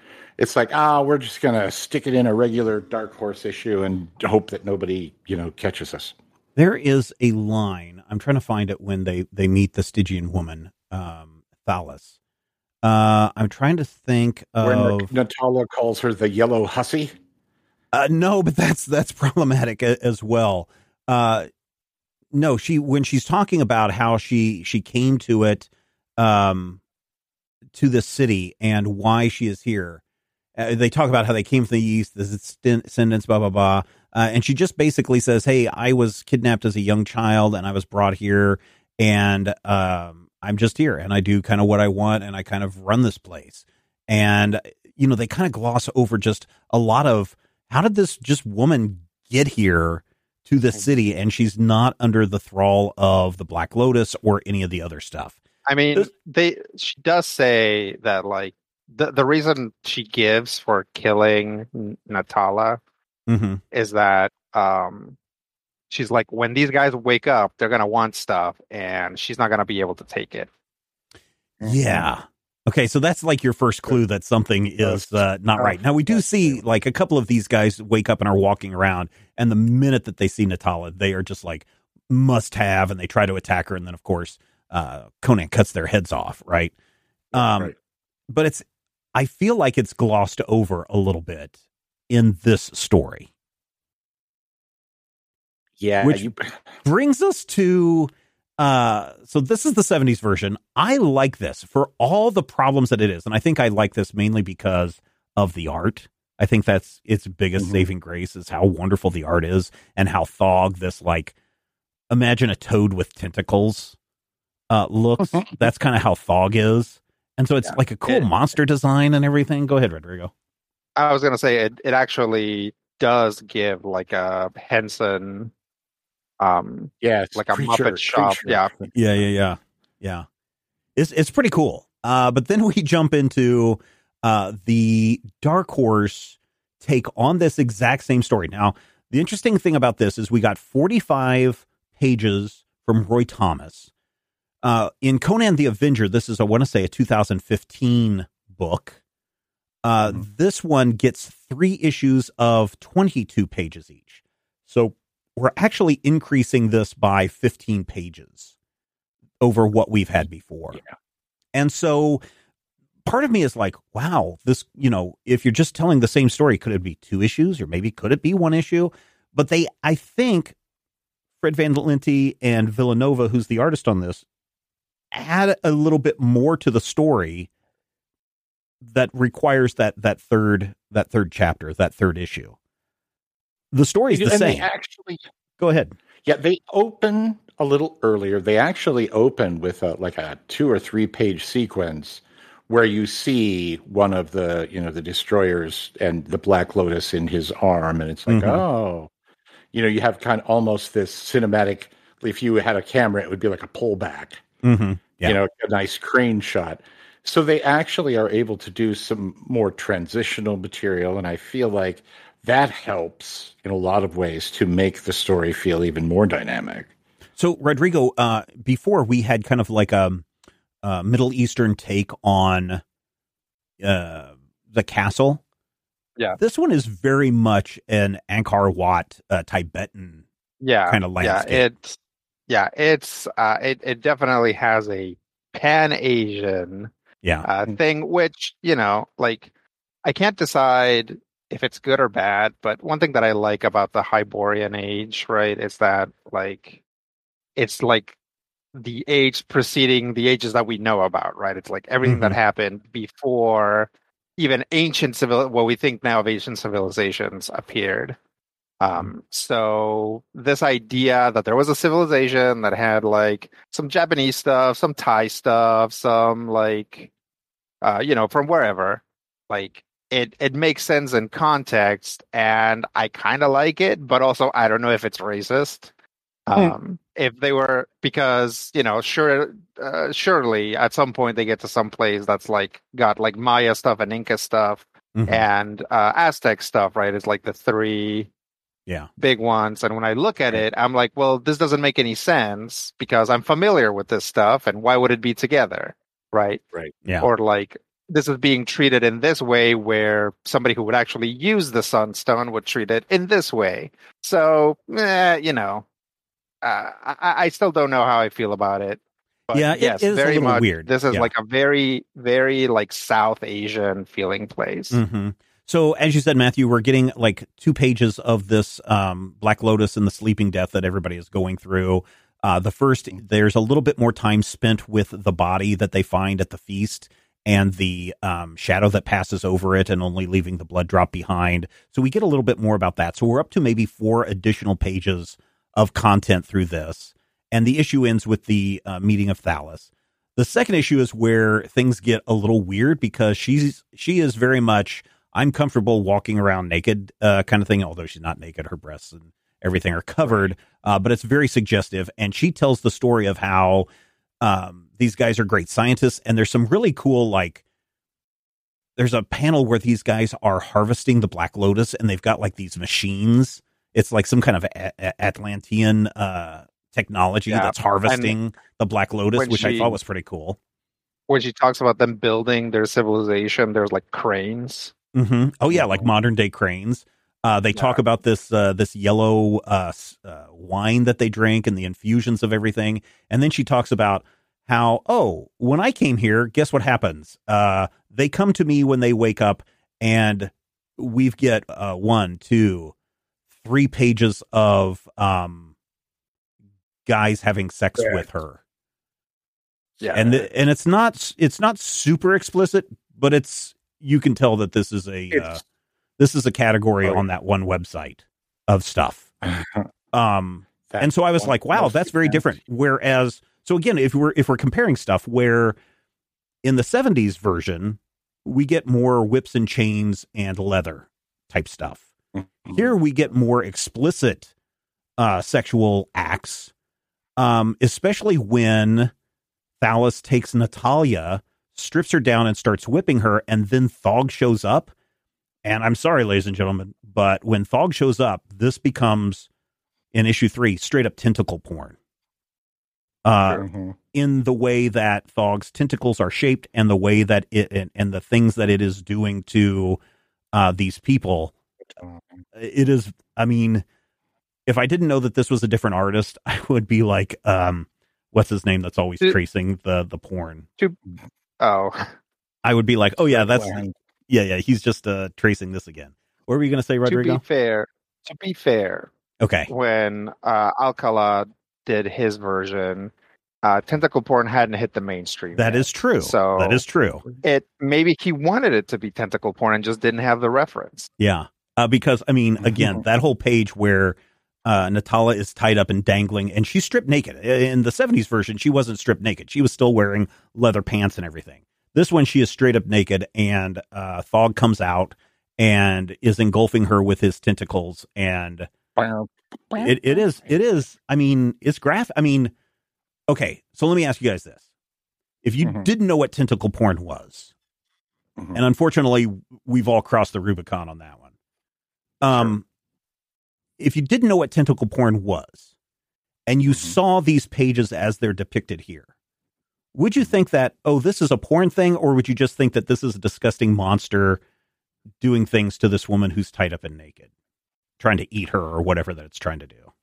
It's like, we're just going to stick it in a regular Dark Horse issue and hope that nobody, catches us. There is a line. I'm trying to find it when they meet the Stygian woman, Thalas. I'm trying to think of where Natala calls her the yellow hussy. No, but that's problematic as well. No, when she's talking about how she came to it, to this city and why she is here. They talk about how they came from the east, the descendants, blah, blah, blah. And she just basically says, hey, I was kidnapped as a young child and I was brought here and I'm just here and I do kind of what I want and I kind of run this place. And, they kind of gloss over just a lot of how did this just woman get here to the city and she's not under the thrall of the Black Lotus or any of the other stuff. I mean, she does say that, like, the reason she gives for killing Natala is that she's like, when these guys wake up, they're going to want stuff, and she's not going to be able to take it. Yeah. Okay, so that's like your first clue that something is not right. Now, we do see, like, a couple of these guys wake up and are walking around, and the minute that they see Natala, they are just like, must have, and they try to attack her, and then, of course, Conan cuts their heads off, right? Right. But I feel like it's glossed over a little bit in this story. Yeah. Which brings us to, so this is the 70s version. I like this for all the problems that it is. And I think I like this mainly because of the art. I think that's its biggest saving grace is how wonderful the art is and how Thog, this like, imagine a toad with tentacles looks. That's kind of how Thog is. And so it's like a cool monster design and everything. Go ahead, Rodrigo. I was going to say it actually does give like a Henson, like a Muppet shop. Yeah. It's pretty cool. But then we jump into the Dark Horse take on this exact same story. Now, the interesting thing about this is we got 45 pages from Roy Thomas. In Conan the Avenger, this is, I want to say, a 2015 book. This one gets 3 issues of 22 pages each. So we're actually increasing this by 15 pages over what we've had before. Yeah. And so part of me is like, wow, this, if you're just telling the same story, could it be 2 issues or maybe could it be 1 issue? But I think Fred Van Lente and Villanova, who's the artist on this, add a little bit more to the story that requires that third chapter, that third issue. The story's the same. Go ahead. Yeah, they open a little earlier. They actually open with a 2 or 3 page sequence where you see one of the the destroyers and the Black Lotus in his arm, and it's like, you have kind of almost this cinematic. If you had a camera, it would be like a pullback. A nice crane shot. So they actually are able to do some more transitional material, and I feel like that helps in a lot of ways to make the story feel even more dynamic. So, Rodrigo, before we had kind of like a Middle Eastern take on the castle. Yeah. This one is very much an Angkor Wat Tibetan kind of landscape. It definitely has a Pan-Asian thing, which, like, I can't decide if it's good or bad, but one thing that I like about the Hyborian age, right, is that, like, it's like the age preceding the ages that we know about, right? It's like everything that happened before even what we think now of ancient civilizations appeared. So this idea that there was a civilization that had like some Japanese stuff, some Thai stuff, some like, from wherever, like it makes sense in context, and I kind of like it, but also I don't know if it's racist. If they were, because, surely at some point they get to some place that's like got like Maya stuff and Inca stuff and Aztec stuff, right? It's like the 3 big ones. And when I look at it, I'm like, well, this doesn't make any sense because I'm familiar with this stuff, and why would it be together? Right. Yeah. Or like this is being treated in this way, where somebody who would actually use the Sunstone would treat it in this way. So, I still don't know how I feel about it. But yeah, yes, it is very a little much. weird. This is Yeah. like a very, very like South Asian feeling place. Mm-hmm. So, as you said, Matthew, we're getting like 2 pages of this Black Lotus and the Sleeping Death that everybody is going through. The first, there's a little bit more time spent with the body that they find at the feast and the shadow that passes over it and only leaving the blood drop behind. So we get a little bit more about that. So we're up to maybe 4 additional pages of content through this. And the issue ends with the meeting of Thalos. The second issue is where things get a little weird because she is very much, I'm comfortable walking around naked kind of thing, although she's not naked. Her breasts and everything are covered, but it's very suggestive. And she tells the story of how these guys are great scientists. And there's some really cool, like, there's a panel where these guys are harvesting the Black Lotus and they've got like these machines. It's like some kind of Atlantean technology that's harvesting the Black Lotus, which I thought was pretty cool. When she talks about them building their civilization, there's like cranes. Mm-hmm. Oh yeah, like modern day cranes. They talk about this yellow wine that they drink and the infusions of everything, and then she talks about how, when I came here, guess what happens? They come to me when they wake up, and we get 1, 2, 3 pages of guys having sex with her. Yeah, and it's not super explicit, but you can tell that this is a category on that one website of stuff. And so I was like, wow, that's very different. Whereas, so again, if we're comparing stuff, where in the 70s version we get more whips and chains and leather type stuff. Here we get more explicit sexual acts. Especially when Thalos takes Natalia, strips her down and starts whipping her, and then Thog shows up. And I'm sorry, ladies and gentlemen, but when Thog shows up, this becomes, in issue 3, straight up tentacle porn. In the way that Thog's tentacles are shaped and the way that and the things that it is doing to these people. It is, I mean, if I didn't know that this was a different artist, I would be like, what's his name that's always tracing the porn? I would be like, oh yeah, that's he's just tracing this again. What were you going to say, Rodrigo? To be fair, okay. When Alcala did his version, tentacle porn hadn't hit the mainstream. That is true. So that is true. Maybe he wanted it to be tentacle porn and just didn't have the reference. Yeah, because I mean, again, that whole page where Natalia is tied up and dangling, and she's stripped naked. In the 70s version, she wasn't stripped naked. She was still wearing leather pants and everything. This one, she is straight up naked, and Thog comes out and is engulfing her with his tentacles, and it is. I mean, it's graphic. I mean, okay, so let me ask you guys this. If you didn't know what tentacle porn was, and unfortunately, we've all crossed the Rubicon on that one. If you didn't know what tentacle porn was, and you saw these pages as they're depicted here, would you think that, this is a porn thing, or would you just think that this is a disgusting monster doing things to this woman who's tied up and naked, trying to eat her or whatever that it's trying to do?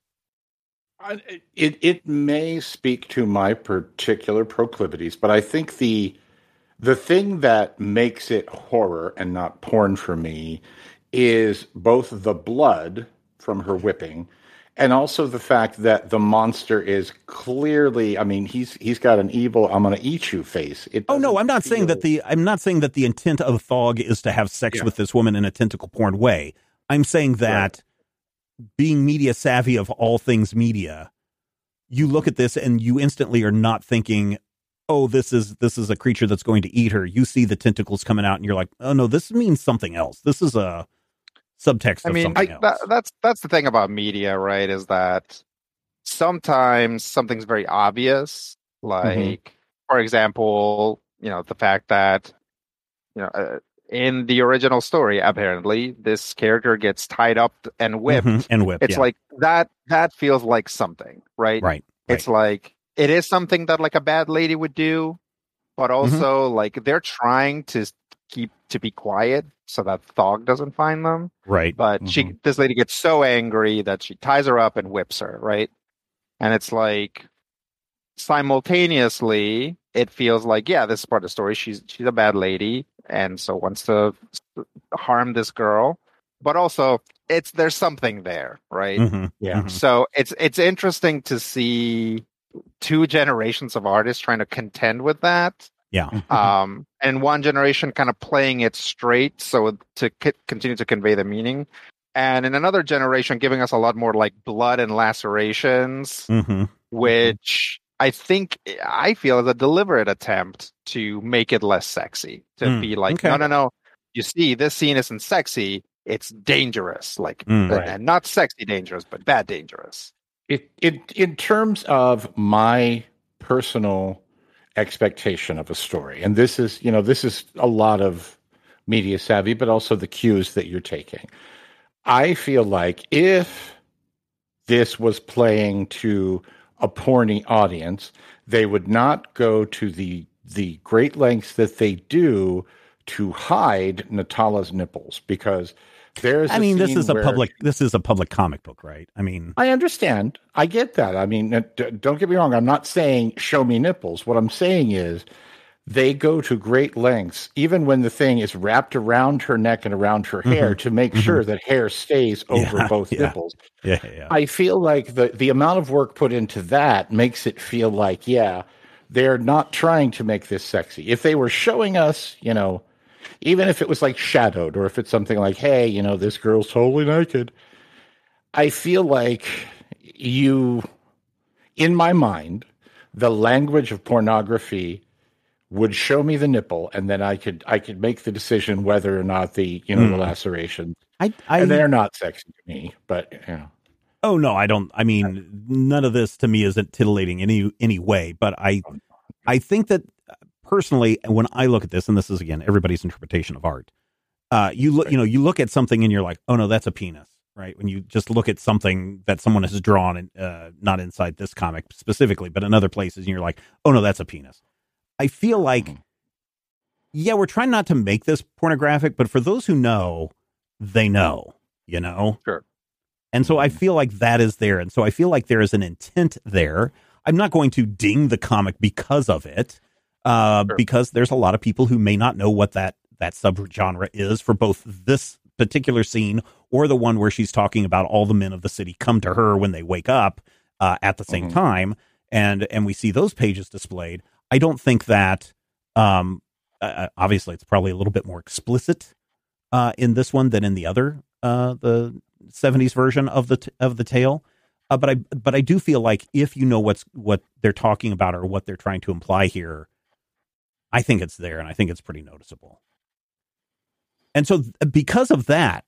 It may speak to my particular proclivities, but I think the thing that makes it horror and not porn for me is both the blood from her whipping, and also the fact that the monster is clearly, I mean, he's got an evil "I'm going to eat you" face. I'm not saying that the intent of Thog is to have sex with this woman in a tentacle porn way. I'm saying that being media savvy of all things media, you look at this and you instantly are not thinking, this is a creature that's going to eat her. You see the tentacles coming out and you're like, oh no, this means something else. This is a subtext of something else. That's the thing about media, right? Is that sometimes something's very obvious, like for example, the fact that in the original story, apparently this character gets tied up and whipped. It's like that feels like something, right? Right. It's like it is something that like a bad lady would do, but also like they're trying to be quiet so that Thog doesn't find them. Right. But this lady gets so angry that she ties her up and whips her, right? And it's like simultaneously it feels like, yeah, this is part of the story. She's a bad lady and so wants to harm this girl. But also there's something there, right? Yeah. So it's interesting to see two generations of artists trying to contend with that. Yeah. And one generation kind of playing it straight so to continue to convey the meaning. And in another generation giving us a lot more like blood and lacerations, which I feel is a deliberate attempt to make it less sexy. To be like, no. You see, this scene isn't sexy. It's dangerous. Like, and not sexy dangerous, but bad dangerous. In terms of my personal expectation of a story, and this is a lot of media savvy, but also the cues that you're taking. I feel like if this was playing to a porny audience, they would not go to the great lengths that they do to hide Natala's nipples, because there's. This is a public comic book, right? I mean, I understand. I get that. I mean, don't get me wrong. I'm not saying show me nipples. What I'm saying is they go to great lengths, even when the thing is wrapped around her neck and around her hair, to make sure that hair stays over both nipples. Yeah. I feel like the amount of work put into that makes it feel like, they're not trying to make this sexy. If they were showing us, even if it was like shadowed, or if it's something like, hey, this girl's totally naked, I feel like in my mind, the language of pornography would show me the nipple, and then I could make the decision whether or not the the laceration. And they're not sexy to me, but Oh no, I don't. I mean, none of this to me isn't titillating any way. But I think that personally, when I look at this, and this is again everybody's interpretation of art, you look at something and you're like, oh no, that's a penis, right? When you just look at something that someone has drawn, and not inside this comic specifically, but in other places, and you're like, oh no, that's a penis. I feel like, we're trying not to make this pornographic, but for those who know, they know, Sure. And so I feel like that is there. And so I feel like there is an intent there. I'm not going to ding the comic because of it, because there's a lot of people who may not know what that subgenre is for both this particular scene or the one where she's talking about all the men of the city come to her when they wake up at the same time. And we see those pages displayed. I don't think that, obviously it's probably a little bit more explicit in this one than in the other, the 70s version of the tale. But I do feel like if you know what they're talking about or what they're trying to imply here, I think it's there, and I think it's pretty noticeable. And so because of that,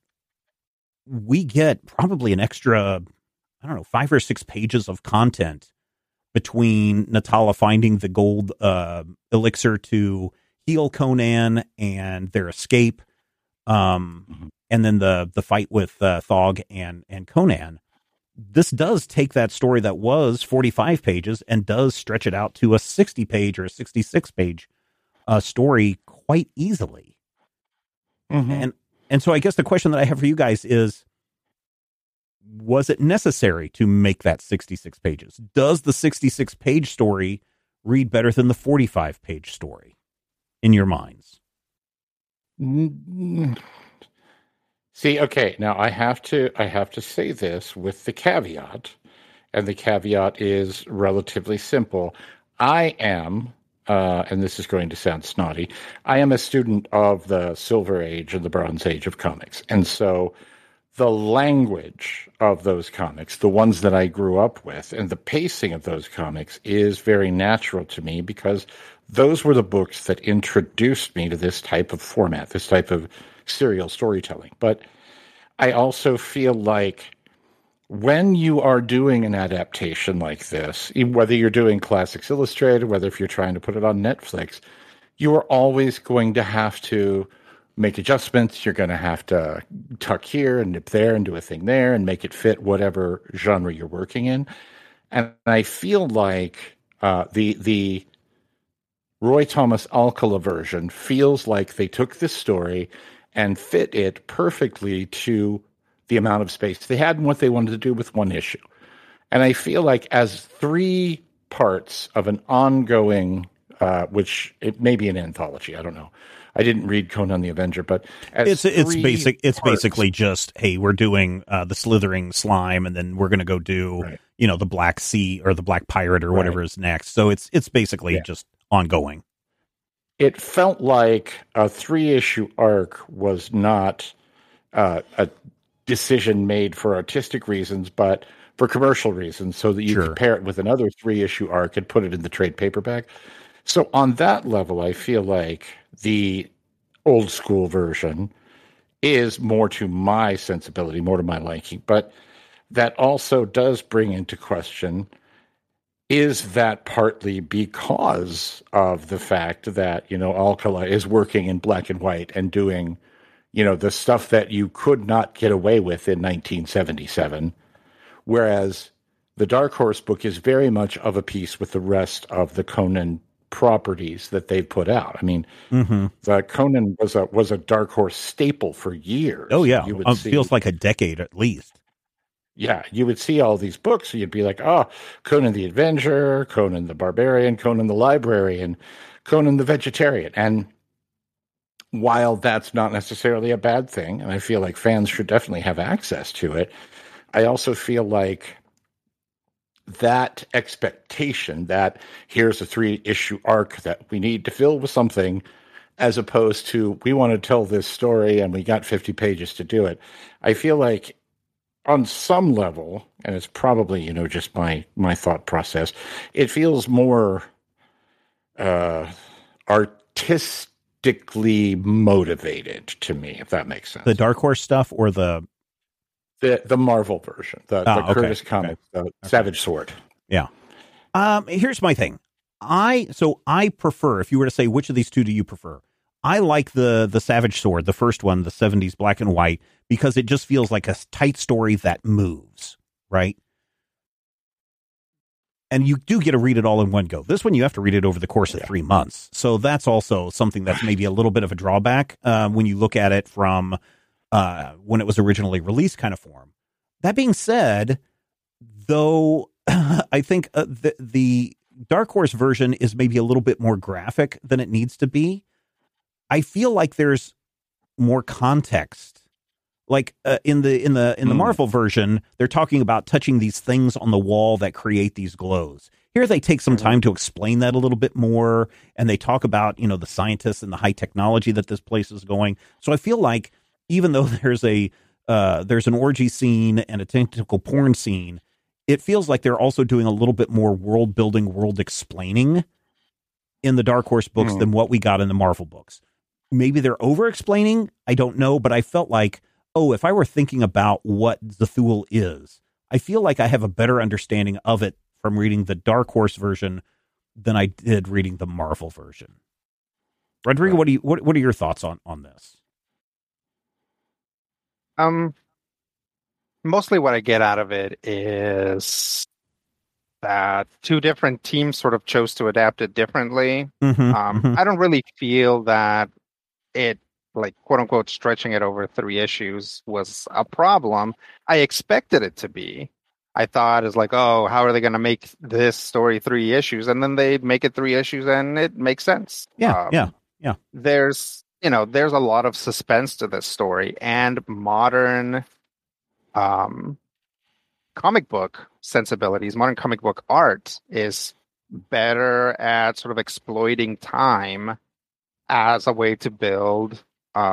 we get probably an extra, 5 or 6 pages of content between Natala finding the gold elixir to heal Conan and their escape, and then the fight with Thog and Conan. This does take that story that was 45 pages and does stretch it out to a 60-page or a 66-page story quite easily. And so I guess the question that I have for you guys is, was it necessary to make that 66 pages? Does the 66-page story read better than the 45-page story in your minds? See, okay, now I have to say this with the caveat, and the caveat is relatively simple. I am, and this is going to sound snotty, I am a student of the Silver Age and the Bronze Age of comics, and so the language of those comics, the ones that I grew up with, and the pacing of those comics is very natural to me, because those were the books that introduced me to this type of format, this type of serial storytelling. But I also feel like when you are doing an adaptation like this, whether you're doing Classics Illustrated, whether if you're trying to put it on Netflix, you are always going to have to make adjustments. You're going to have to tuck here and nip there and do a thing there and make it fit whatever genre you're working in. And I feel like the Roy Thomas Alcala version feels like they took this story and fit it perfectly to the amount of space they had and what they wanted to do with one issue. And I feel like as 3 parts of an ongoing, which it may be an anthology, I don't know. I didn't read Conan the Avenger, but it's basically just, hey, we're doing the slithering slime, and then we're going to go do the Black Sea or the Black Pirate or whatever is next. So it's basically just ongoing. It felt like a 3-issue arc was not a decision made for artistic reasons, but for commercial reasons, so that you could pair it with another 3-issue arc and put it in the trade paperback. So on that level, I feel like the old school version is more to my sensibility, more to my liking. But that also does bring into question, is that partly because of the fact that, Alcala is working in black and white and doing, the stuff that you could not get away with in 1977, whereas the Dark Horse book is very much of a piece with the rest of the Conan properties that they've put out. I mean, the Conan was a Dark Horse staple for years. Oh yeah, feels like a decade at least. Yeah, you would see all these books, and you'd be like, oh, Conan the Avenger, Conan the Barbarian, Conan the Librarian, Conan the Vegetarian. And while that's not necessarily a bad thing, and I feel like fans should definitely have access to it, I also feel like that expectation that here's a 3-issue arc that we need to fill with something, as opposed to we want to tell this story and we got 50 pages to do it. I feel like on some level, and it's probably, just my thought process, it feels more artistically motivated to me, if that makes sense. The Dark Horse stuff or the Marvel version, the Curtis comic, Savage Sword. Yeah. Here's my thing. I prefer, if you were to say which of these two do you prefer, I like the Savage Sword, the first one, the 70s black and white, because it just feels like a tight story that moves, right? And you do get to read it all in one go. This one, you have to read it over the course of 3 months. So that's also something that's maybe a little bit of a drawback when you look at it from when it was originally released kind of form. That being said, though, I think the Dark Horse version is maybe a little bit more graphic than it needs to be. I feel like there's more context. Like in the Marvel version, they're talking about touching these things on the wall that create these glows. Here they take some time to explain that a little bit more, and they talk about, the scientists and the high technology that this place is going. So I feel like even though there's an orgy scene and a tentacle porn scene, it feels like they're also doing a little bit more world building, world explaining in the Dark Horse books than what we got in the Marvel books. Maybe they're over explaining. I don't know, but I felt like, if I were thinking about what Zthul is, I feel like I have a better understanding of it from reading the Dark Horse version than I did reading the Marvel version. Rodrigo, what are your thoughts on this? Mostly what I get out of it is that 2 different teams sort of chose to adapt it differently. I don't really feel that it, like, quote unquote, stretching it over 3 issues was a problem. I expected it to be. I thought it's like, how are they going to make this story 3 issues? And then they'd make it 3 issues and it makes sense. Yeah. There's a lot of suspense to this story, and modern comic book sensibilities, modern comic book art is better at sort of exploiting time as a way to build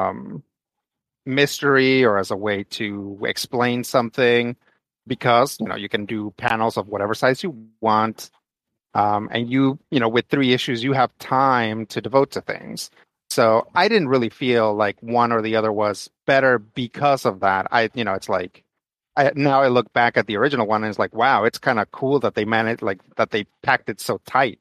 mystery or as a way to explain something, because you can do panels of whatever size you want, and with 3 issues you have time to devote to things. So I didn't really feel like one or the other was better because of that. It's like now I look back at the original one and it's like, wow, it's kind of cool that they managed, like, that they packed it so tight.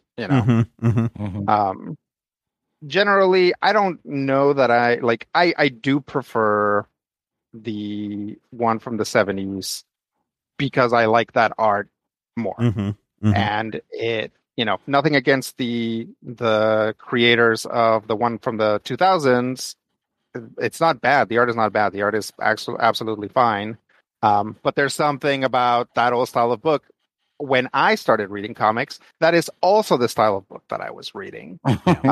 Generally, I don't know that I do prefer the one from the 70s because I like that art more. And it, nothing against the creators of the one from the 2000s. It's not bad. The art is not bad. The art is absolutely fine. But there's something about that old style of book. When I started reading comics, that is also the style of book that I was reading.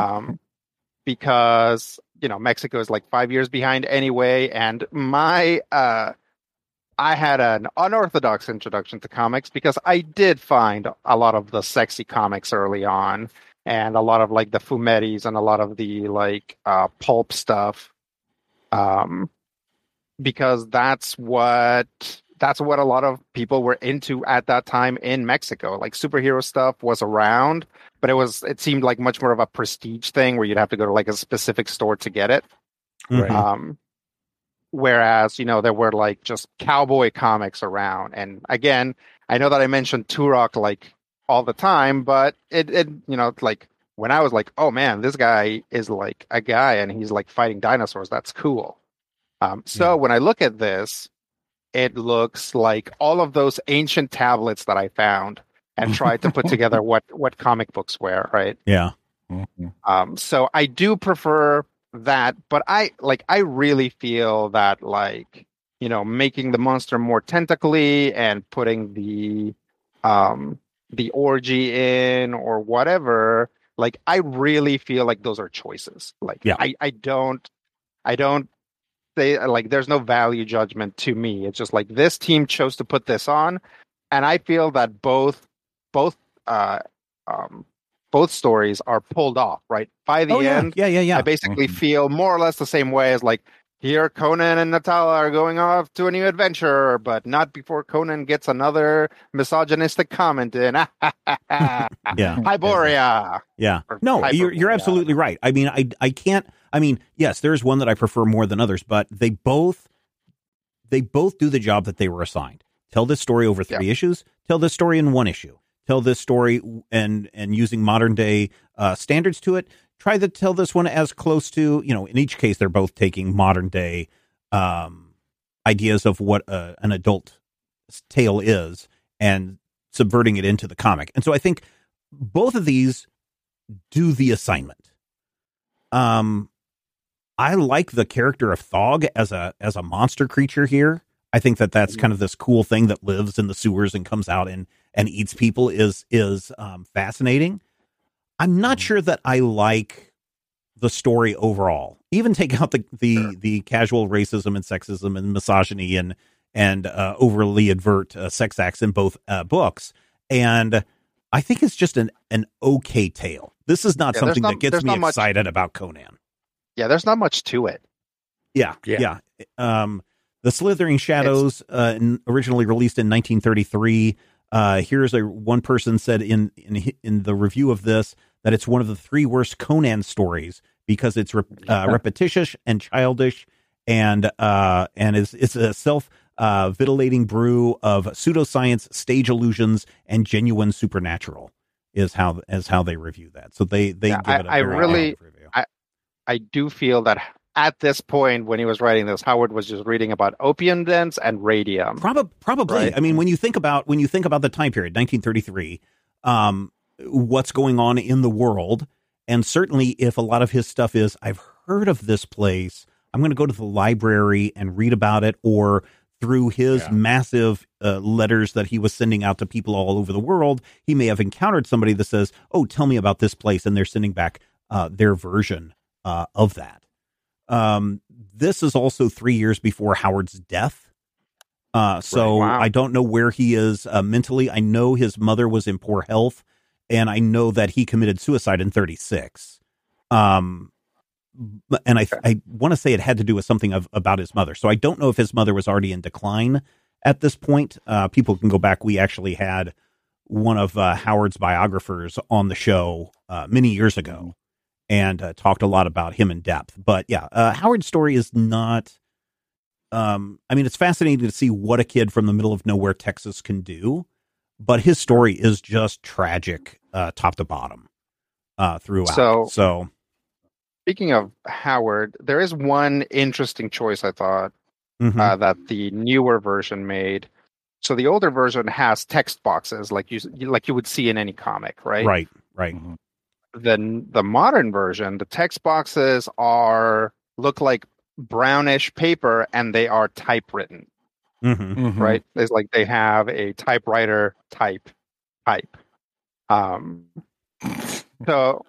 Because, Mexico is like 5 years behind anyway. And I had an unorthodox introduction to comics because I did find a lot of the sexy comics early on, and a lot of like the fumettis and a lot of the like pulp stuff, because that's what a lot of people were into at that time in Mexico. Like superhero stuff was around, but it seemed like much more of a prestige thing where you'd have to go to like a specific store to get it. Right. Whereas, there were like just cowboy comics around. And again, I know that I mentioned Turok like all the time, but it like when I was like, oh man, this guy is like a guy and he's like fighting dinosaurs. That's cool. When I look at this, it looks like all of those ancient tablets that I found and tried to put together what comic books were, right? Yeah. So I do prefer that, but I really feel that making the monster more tentacly and putting the orgy in or whatever, I really feel like those are choices. I don't say there's no value judgment to me. It's just like this team chose to put this on, and I feel that both stories are pulled off right by the end. Yeah. I basically feel more or less the same way as here Conan and Natala are going off to a new adventure, but not before Conan gets another misogynistic comment in. Yeah. Hyboria. Yeah. No, you're absolutely right. I mean, I can't. I mean, yes, there's one that I prefer more than others, but they both do the job that they were assigned. Tell this story over 3 issues. Tell this story in 1 issue. Tell this story and using modern day standards to it. Try to tell this one as close to, in each case, they're both taking modern day ideas of what an adult tale is and subverting it into the comic. And so I think both of these do the assignment. I like the character of Thog as a monster creature here. I think that's kind of this cool thing that lives in the sewers and comes out and eats people is fascinating. I'm not sure that I like the story overall. Even take out the casual racism and sexism and misogyny and overly overt sex acts in both books. And I think it's just an okay tale. This is not something that gets me excited about Conan. Yeah, there's not much to it. Yeah. The Slithering Shadows, originally released in 1933. Here's one person said in the review of this that it's one of the 3 worst Conan stories because it's repetitious and childish, and it's a self-vitilating brew of pseudoscience, stage illusions, and genuine supernatural. Is how they review that. So they give it a very negative review. I do feel that at this point, when he was writing this, Howard was just reading about opium dens and radium. Probably. Right? I mean, when you think about the time period, 1933, what's going on in the world, and certainly if a lot of his stuff is, I've heard of this place, I'm going to go to the library and read about it, or through his massive letters that he was sending out to people all over the world, he may have encountered somebody that says, "Oh, tell me about this place," and they're sending back their version of that. This is also 3 years before Howard's death. So wow. I don't know where he is mentally. I know his mother was in poor health, and I know that he committed suicide in 1936. And I want to say it had to do with something about his mother. So I don't know if his mother was already in decline at this point. People can go back. We actually had one of Howard's biographers on the show many years ago, and talked a lot about him in depth. But yeah, Howard's story is not, I mean, it's fascinating to see what a kid from the middle of nowhere, Texas can do, but his story is just tragic, top to bottom, throughout. So speaking of Howard, there is one interesting choice I thought that the newer version made. So the older version has text boxes like you would see in any comic, right? Right. Mm-hmm. Then the modern version, the text boxes look like brownish paper, and they are typewritten. Mm-hmm. Mm-hmm. Right? It's like they have a typewriter type. So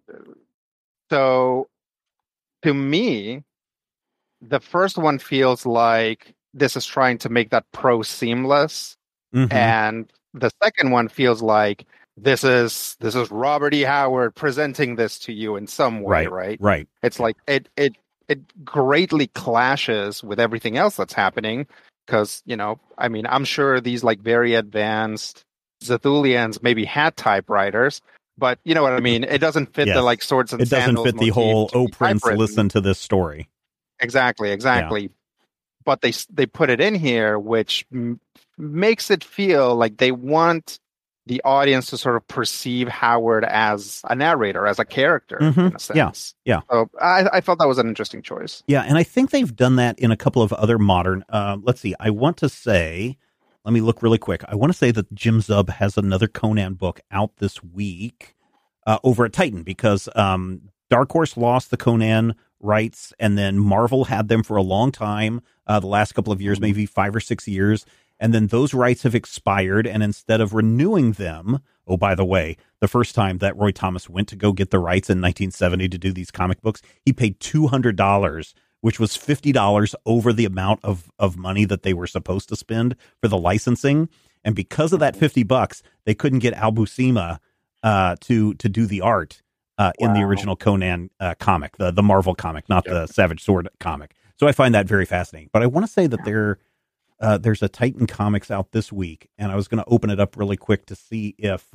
to me, the first one feels like this is trying to make that prose seamless, Mm-hmm. and the second one feels like this is Robert E. Howard presenting this to you in some way, right? Right. It's like it greatly clashes with everything else that's happening, because I mean, I'm sure these like very advanced Zethulians maybe had typewriters, but you know what I mean. It doesn't fit the like swords and it doesn't sandals fit the whole motif to be Prince, typewritten. listen to this story. Exactly. Yeah. But they put it in here, which makes it feel like they want the audience to sort of perceive Howard as a narrator, as a character, in a sense. Yeah. So I thought that was an interesting choice. Yeah, and I think they've done that in a couple of other modern. Let's see. I want to say, let me look really quick. I want to say that Jim Zub has another Conan book out this week over at Titan, because Dark Horse lost the Conan rights, and then Marvel had them for a long time, the last couple of years, maybe 5 or 6 years. And then those rights have expired, and instead of renewing them, oh, by the way, the first time that Roy Thomas went to go get the rights in 1970 to do these comic books, he paid $200, which was $50 over the amount of money that they were supposed to spend for the licensing. And because of that $50, they couldn't get Al Buscema to do the art in the original Conan comic, the Marvel comic, not the Savage Sword comic. So I find that very fascinating. But I want to say that there's a Titan Comics out this week, and I was going to open it up really quick to see if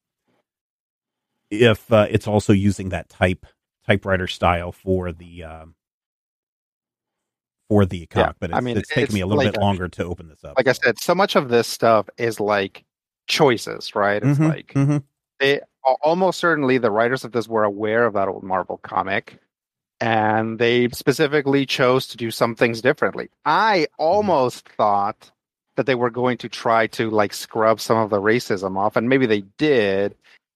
it's also using that typewriter style for the comic. But it's taken me a little bit longer to open this up. Like I said, so much of this stuff is like choices, right? It's like they almost certainly the writers of this were aware of that old Marvel comic, and they specifically chose to do some things differently. I almost thought that they were going to try to like scrub some of the racism off, and maybe they did,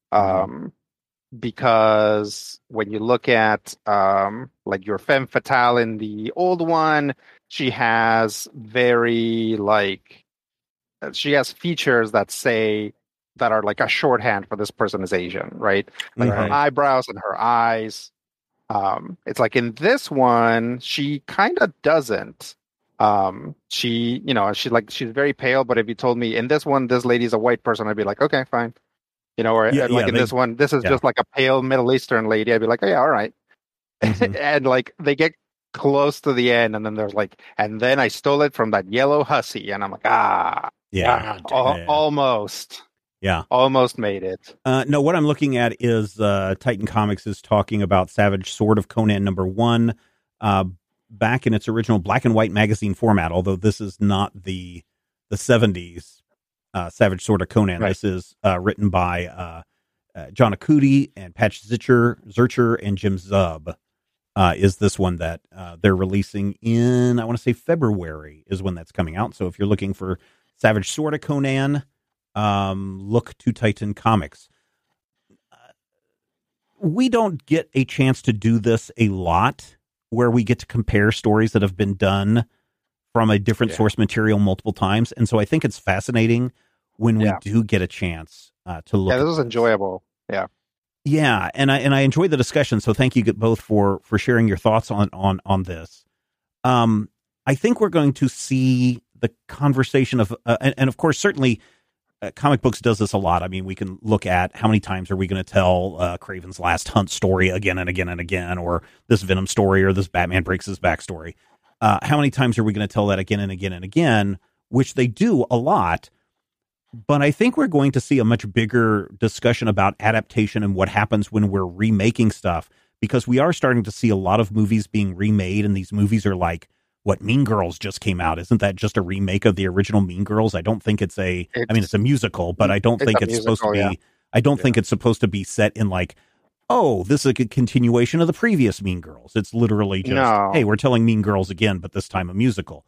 because when you look at like your femme fatale in the old one, she has she has features that are like a shorthand for this person is Asian, right? Like her eyebrows and her eyes. It's like in this one, she kind of doesn't. She's very pale, but if you told me in this one, this lady's a white person, I'd be like, okay, fine. This one, this is just like a pale Middle Eastern lady. I'd be like, oh yeah, all right. And like they get close to the end, and then there's like, and then I stole it from that yellow hussy, and I'm like, almost. Yeah. Almost made it. No, what I'm looking at is Titan Comics is talking about Savage Sword of Conan #1 back in its original black and white magazine format, although this is not the 70s Savage Sword of Conan. Right. This is written by John Akuti and Patch Zurcher and Jim Zub. Is this one that they're releasing in, I want to say February is when that's coming out. So if you're looking for Savage Sword of Conan, look to Titan Comics. We don't get a chance to do this a lot, where we get to compare stories that have been done from a different source material multiple times. And so I think it's fascinating when we do get a chance to look. Yeah, this is enjoyable. Yeah. Yeah, and I enjoyed the discussion. So thank you both for sharing your thoughts on this. I think we're going to see the conversation of and of course certainly comic books does this a lot. I mean, we can look at how many times are we going to tell Kraven's Last Hunt story again and again and again, or this Venom story, or this Batman breaks his backstory. How many times are we going to tell that again and again and again, which they do a lot. But I think we're going to see a much bigger discussion about adaptation and what happens when we're remaking stuff, because we are starting to see a lot of movies being remade, and these movies are like, what, Mean Girls just came out. Isn't that just a remake of the original Mean Girls? I don't think it's a musical, but I don't think it's supposed to be, I don't think it's supposed to be set in like, oh, this is a continuation of the previous Mean Girls. It's literally just, hey, we're telling Mean Girls again, but this time a musical.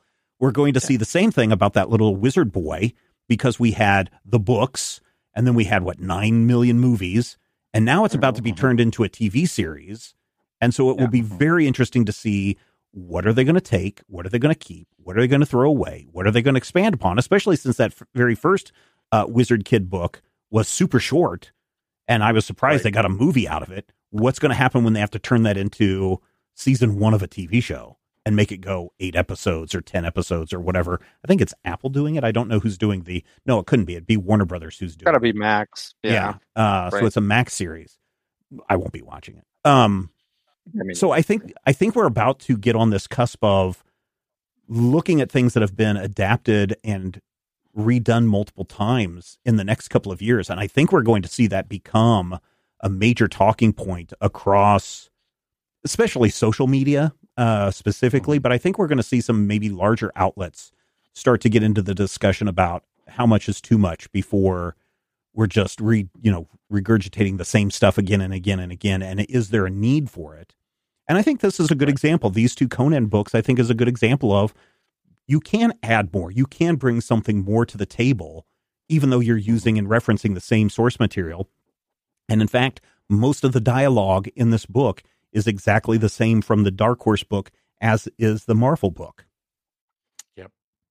we're going to see the same thing about that little wizard boy, because we had the books and then we had 9 million movies, and now it's about to be turned into a TV series. And so it will be very interesting to see, what are they going to take? What are they going to keep? What are they going to throw away? What are they going to expand upon? Especially since that very first Wizard Kid book was super short, and I was surprised they got a movie out of it. What's going to happen when they have to turn that into season 1 of a TV show and make it go 8 episodes or 10 episodes or whatever? I think it's Apple doing it. I don't know who's doing no, it couldn't be. It'd be Warner Brothers who's doing it. Gotta be Max. Yeah. So it's a Max series. I won't be watching it. So I think we're about to get on this cusp of looking at things that have been adapted and redone multiple times in the next couple of years. And I think we're going to see that become a major talking point across, especially social media specifically. But I think we're going to see some maybe larger outlets start to get into the discussion about how much is too much before we're just regurgitating the same stuff again and again and again. And is there a need for it? And I think this is a good example. These 2 Conan books, I think, is a good example of, you can add more. You can bring something more to the table, even though you're using and referencing the same source material. And in fact, most of the dialogue in this book is exactly the same from the Dark Horse book as is the Marvel book. Yep.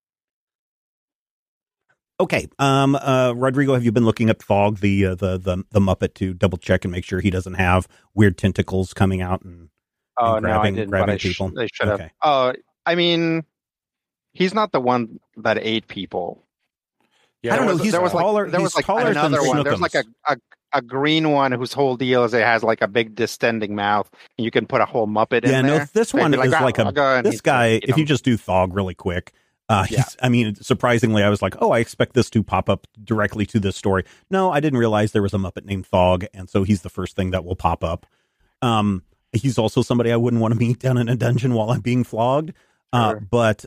Okay. Rodrigo, have you been looking up Thog, the Muppet, to double check and make sure he doesn't have weird tentacles coming out and grabbing, no, I didn't, grabbing people? They should have. I mean, he's not the one that ate people. Yeah, I don't know. He's taller. There was another one. There's like a green one whose whole deal is it has like a big distending mouth, and you can put a whole Muppet in there. Yeah, no, this one is like this guy. If you just do Thog really quick, I mean, surprisingly, I was like, I expect this to pop up directly to this story. No, I didn't realize there was a Muppet named Thog, and so he's the first thing that will pop up. He's also somebody I wouldn't want to meet down in a dungeon while I'm being flogged. But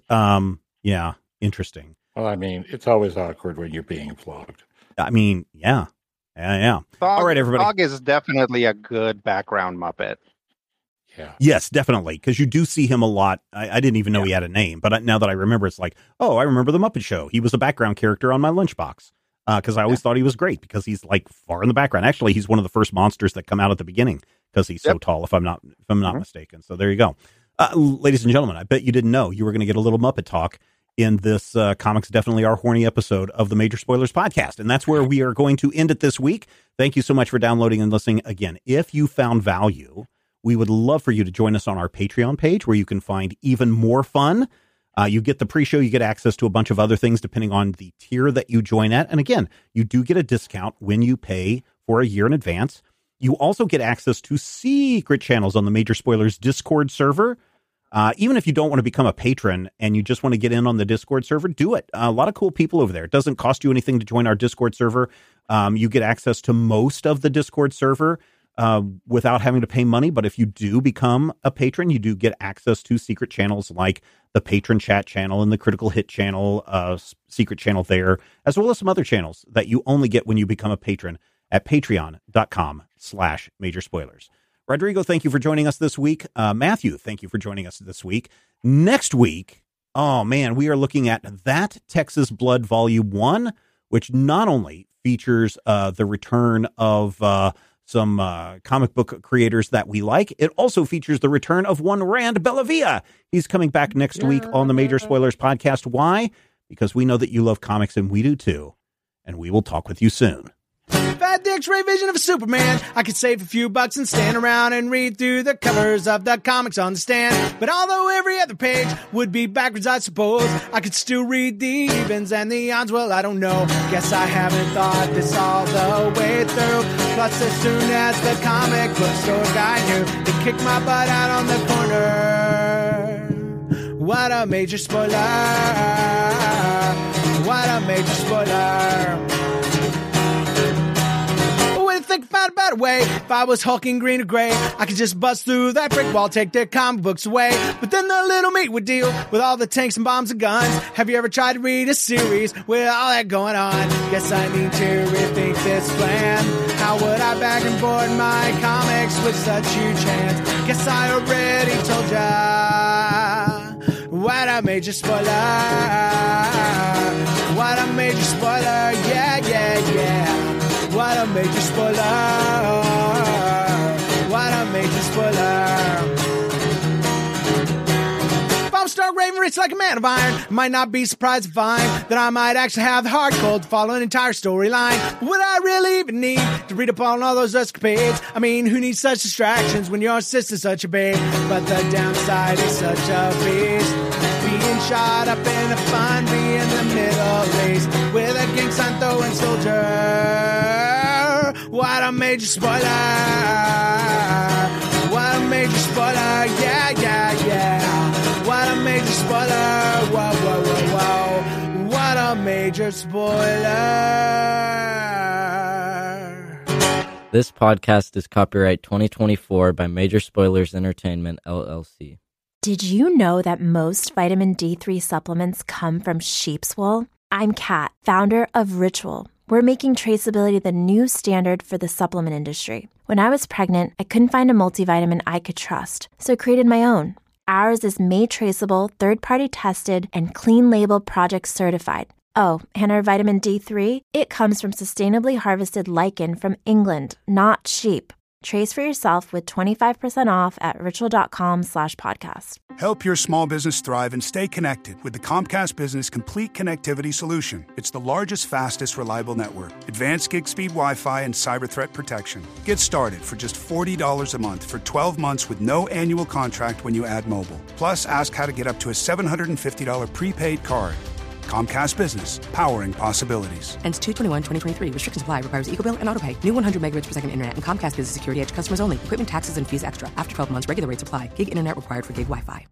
interesting. Well, I mean, it's always awkward when you're being flogged. I mean, yeah. Thog, all right, everybody. Thog is definitely a good background Muppet. Yeah. Yes, definitely. Because you do see him a lot. I didn't even know he had a name, but now that I remember, it's like, I remember the Muppet Show. He was a background character on my lunchbox. Because I always thought he was great because he's like far in the background. Actually, he's one of the first monsters that come out at the beginning because he's so tall. If I'm not mistaken. So there you go, ladies and gentlemen. I bet you didn't know you were going to get a little Muppet talk in this Comics Definitely Are Horny episode of the Major Spoilers podcast, and that's where we are going to end it this week. Thank you so much for downloading and listening. Again, if you found value, we would love for you to join us on our Patreon page where you can find even more fun. You get the pre-show, you get access to a bunch of other things depending on the tier that you join at. And again, you do get a discount when you pay for a year in advance. You also get access to secret channels on the Major Spoilers Discord server. Even if you don't want to become a patron and you just want to get in on the Discord server, do it. A lot of cool people over there. It doesn't cost you anything to join our Discord server. You get access to most of the Discord server without having to pay money. But if you do become a patron, you do get access to secret channels like the Patron Chat channel and the Critical Hit channel, secret channel there, as well as some other channels that you only get when you become a patron at patreon.com/Major Spoilers. Rodrigo, thank you for joining us this week. Matthew, thank you for joining us this week. Next week, we are looking at That Texas Blood Volume 1, which not only features the return of some comic book creators that we like, it also features the return of one Rand Bellavia. He's coming back next week on the Major Spoilers podcast. Why? Because we know that you love comics and we do too. And we will talk with you soon. If I had the X-ray vision of a Superman, I could save a few bucks and stand around and read through the covers of the comics on the stand. But although every other page would be backwards, I suppose, I could still read the evens and the odds. Well, I don't know. Guess I haven't thought this all the way through. Plus, as soon as the comic book store guy knew, they kicked my butt out on the corner. What a major spoiler. What a major spoiler. Think about a better way. If I was hulking green or gray, I could just bust through that brick wall, take their comic books away. But then the little meat would deal with all the tanks and bombs and guns. Have you ever tried to read a series with all that going on? Guess I need to rethink this plan. How would I bag and board my comics with such huge hands? Guess I already told ya. What a major spoiler. What a major spoiler. Yeah, yeah, yeah. What a major spoiler. What a major spoiler. Stark Raven rich like a man of iron. I might not be surprised to find that I might actually have the heart cold to follow an entire storyline. Would I really even need to read up on all those escapades? I mean, who needs such distractions when your sister's such a babe? But the downside is such a beast. Being shot up in a fun, be in the Middle East with a gang sign throwing soldier. What a major spoiler. What a major spoiler. Yeah, yeah, yeah. What a major spoiler. Whoa, whoa, whoa, whoa. What a major spoiler. This podcast is copyright 2024 by Major Spoilers Entertainment, LLC. Did you know that most vitamin D3 supplements come from sheep's wool? I'm Kat, founder of Ritual. We're making traceability the new standard for the supplement industry. When I was pregnant, I couldn't find a multivitamin I could trust, so I created my own. Ours is made traceable, third-party tested, and clean label project certified. Oh, and our vitamin D3? It comes from sustainably harvested lichen from England, not sheep. Trace for yourself with 25% off at ritual.com/podcast. Help your small business thrive and stay connected with the Comcast Business Complete Connectivity Solution. It's the largest, fastest, reliable network. Advanced gig speed Wi-Fi and cyber threat protection. Get started for just $40 a month for 12 months with no annual contract when you add mobile. Plus, ask how to get up to a $750 prepaid card. Comcast Business, powering possibilities. Ends 2/21/2023. Restrictions apply. Requires EcoBill and AutoPay. New 100 megabits per second internet and Comcast Business Security Edge customers only. Equipment, taxes, and fees extra. After 12 months, regular rates apply. Gig internet required for gig Wi-Fi.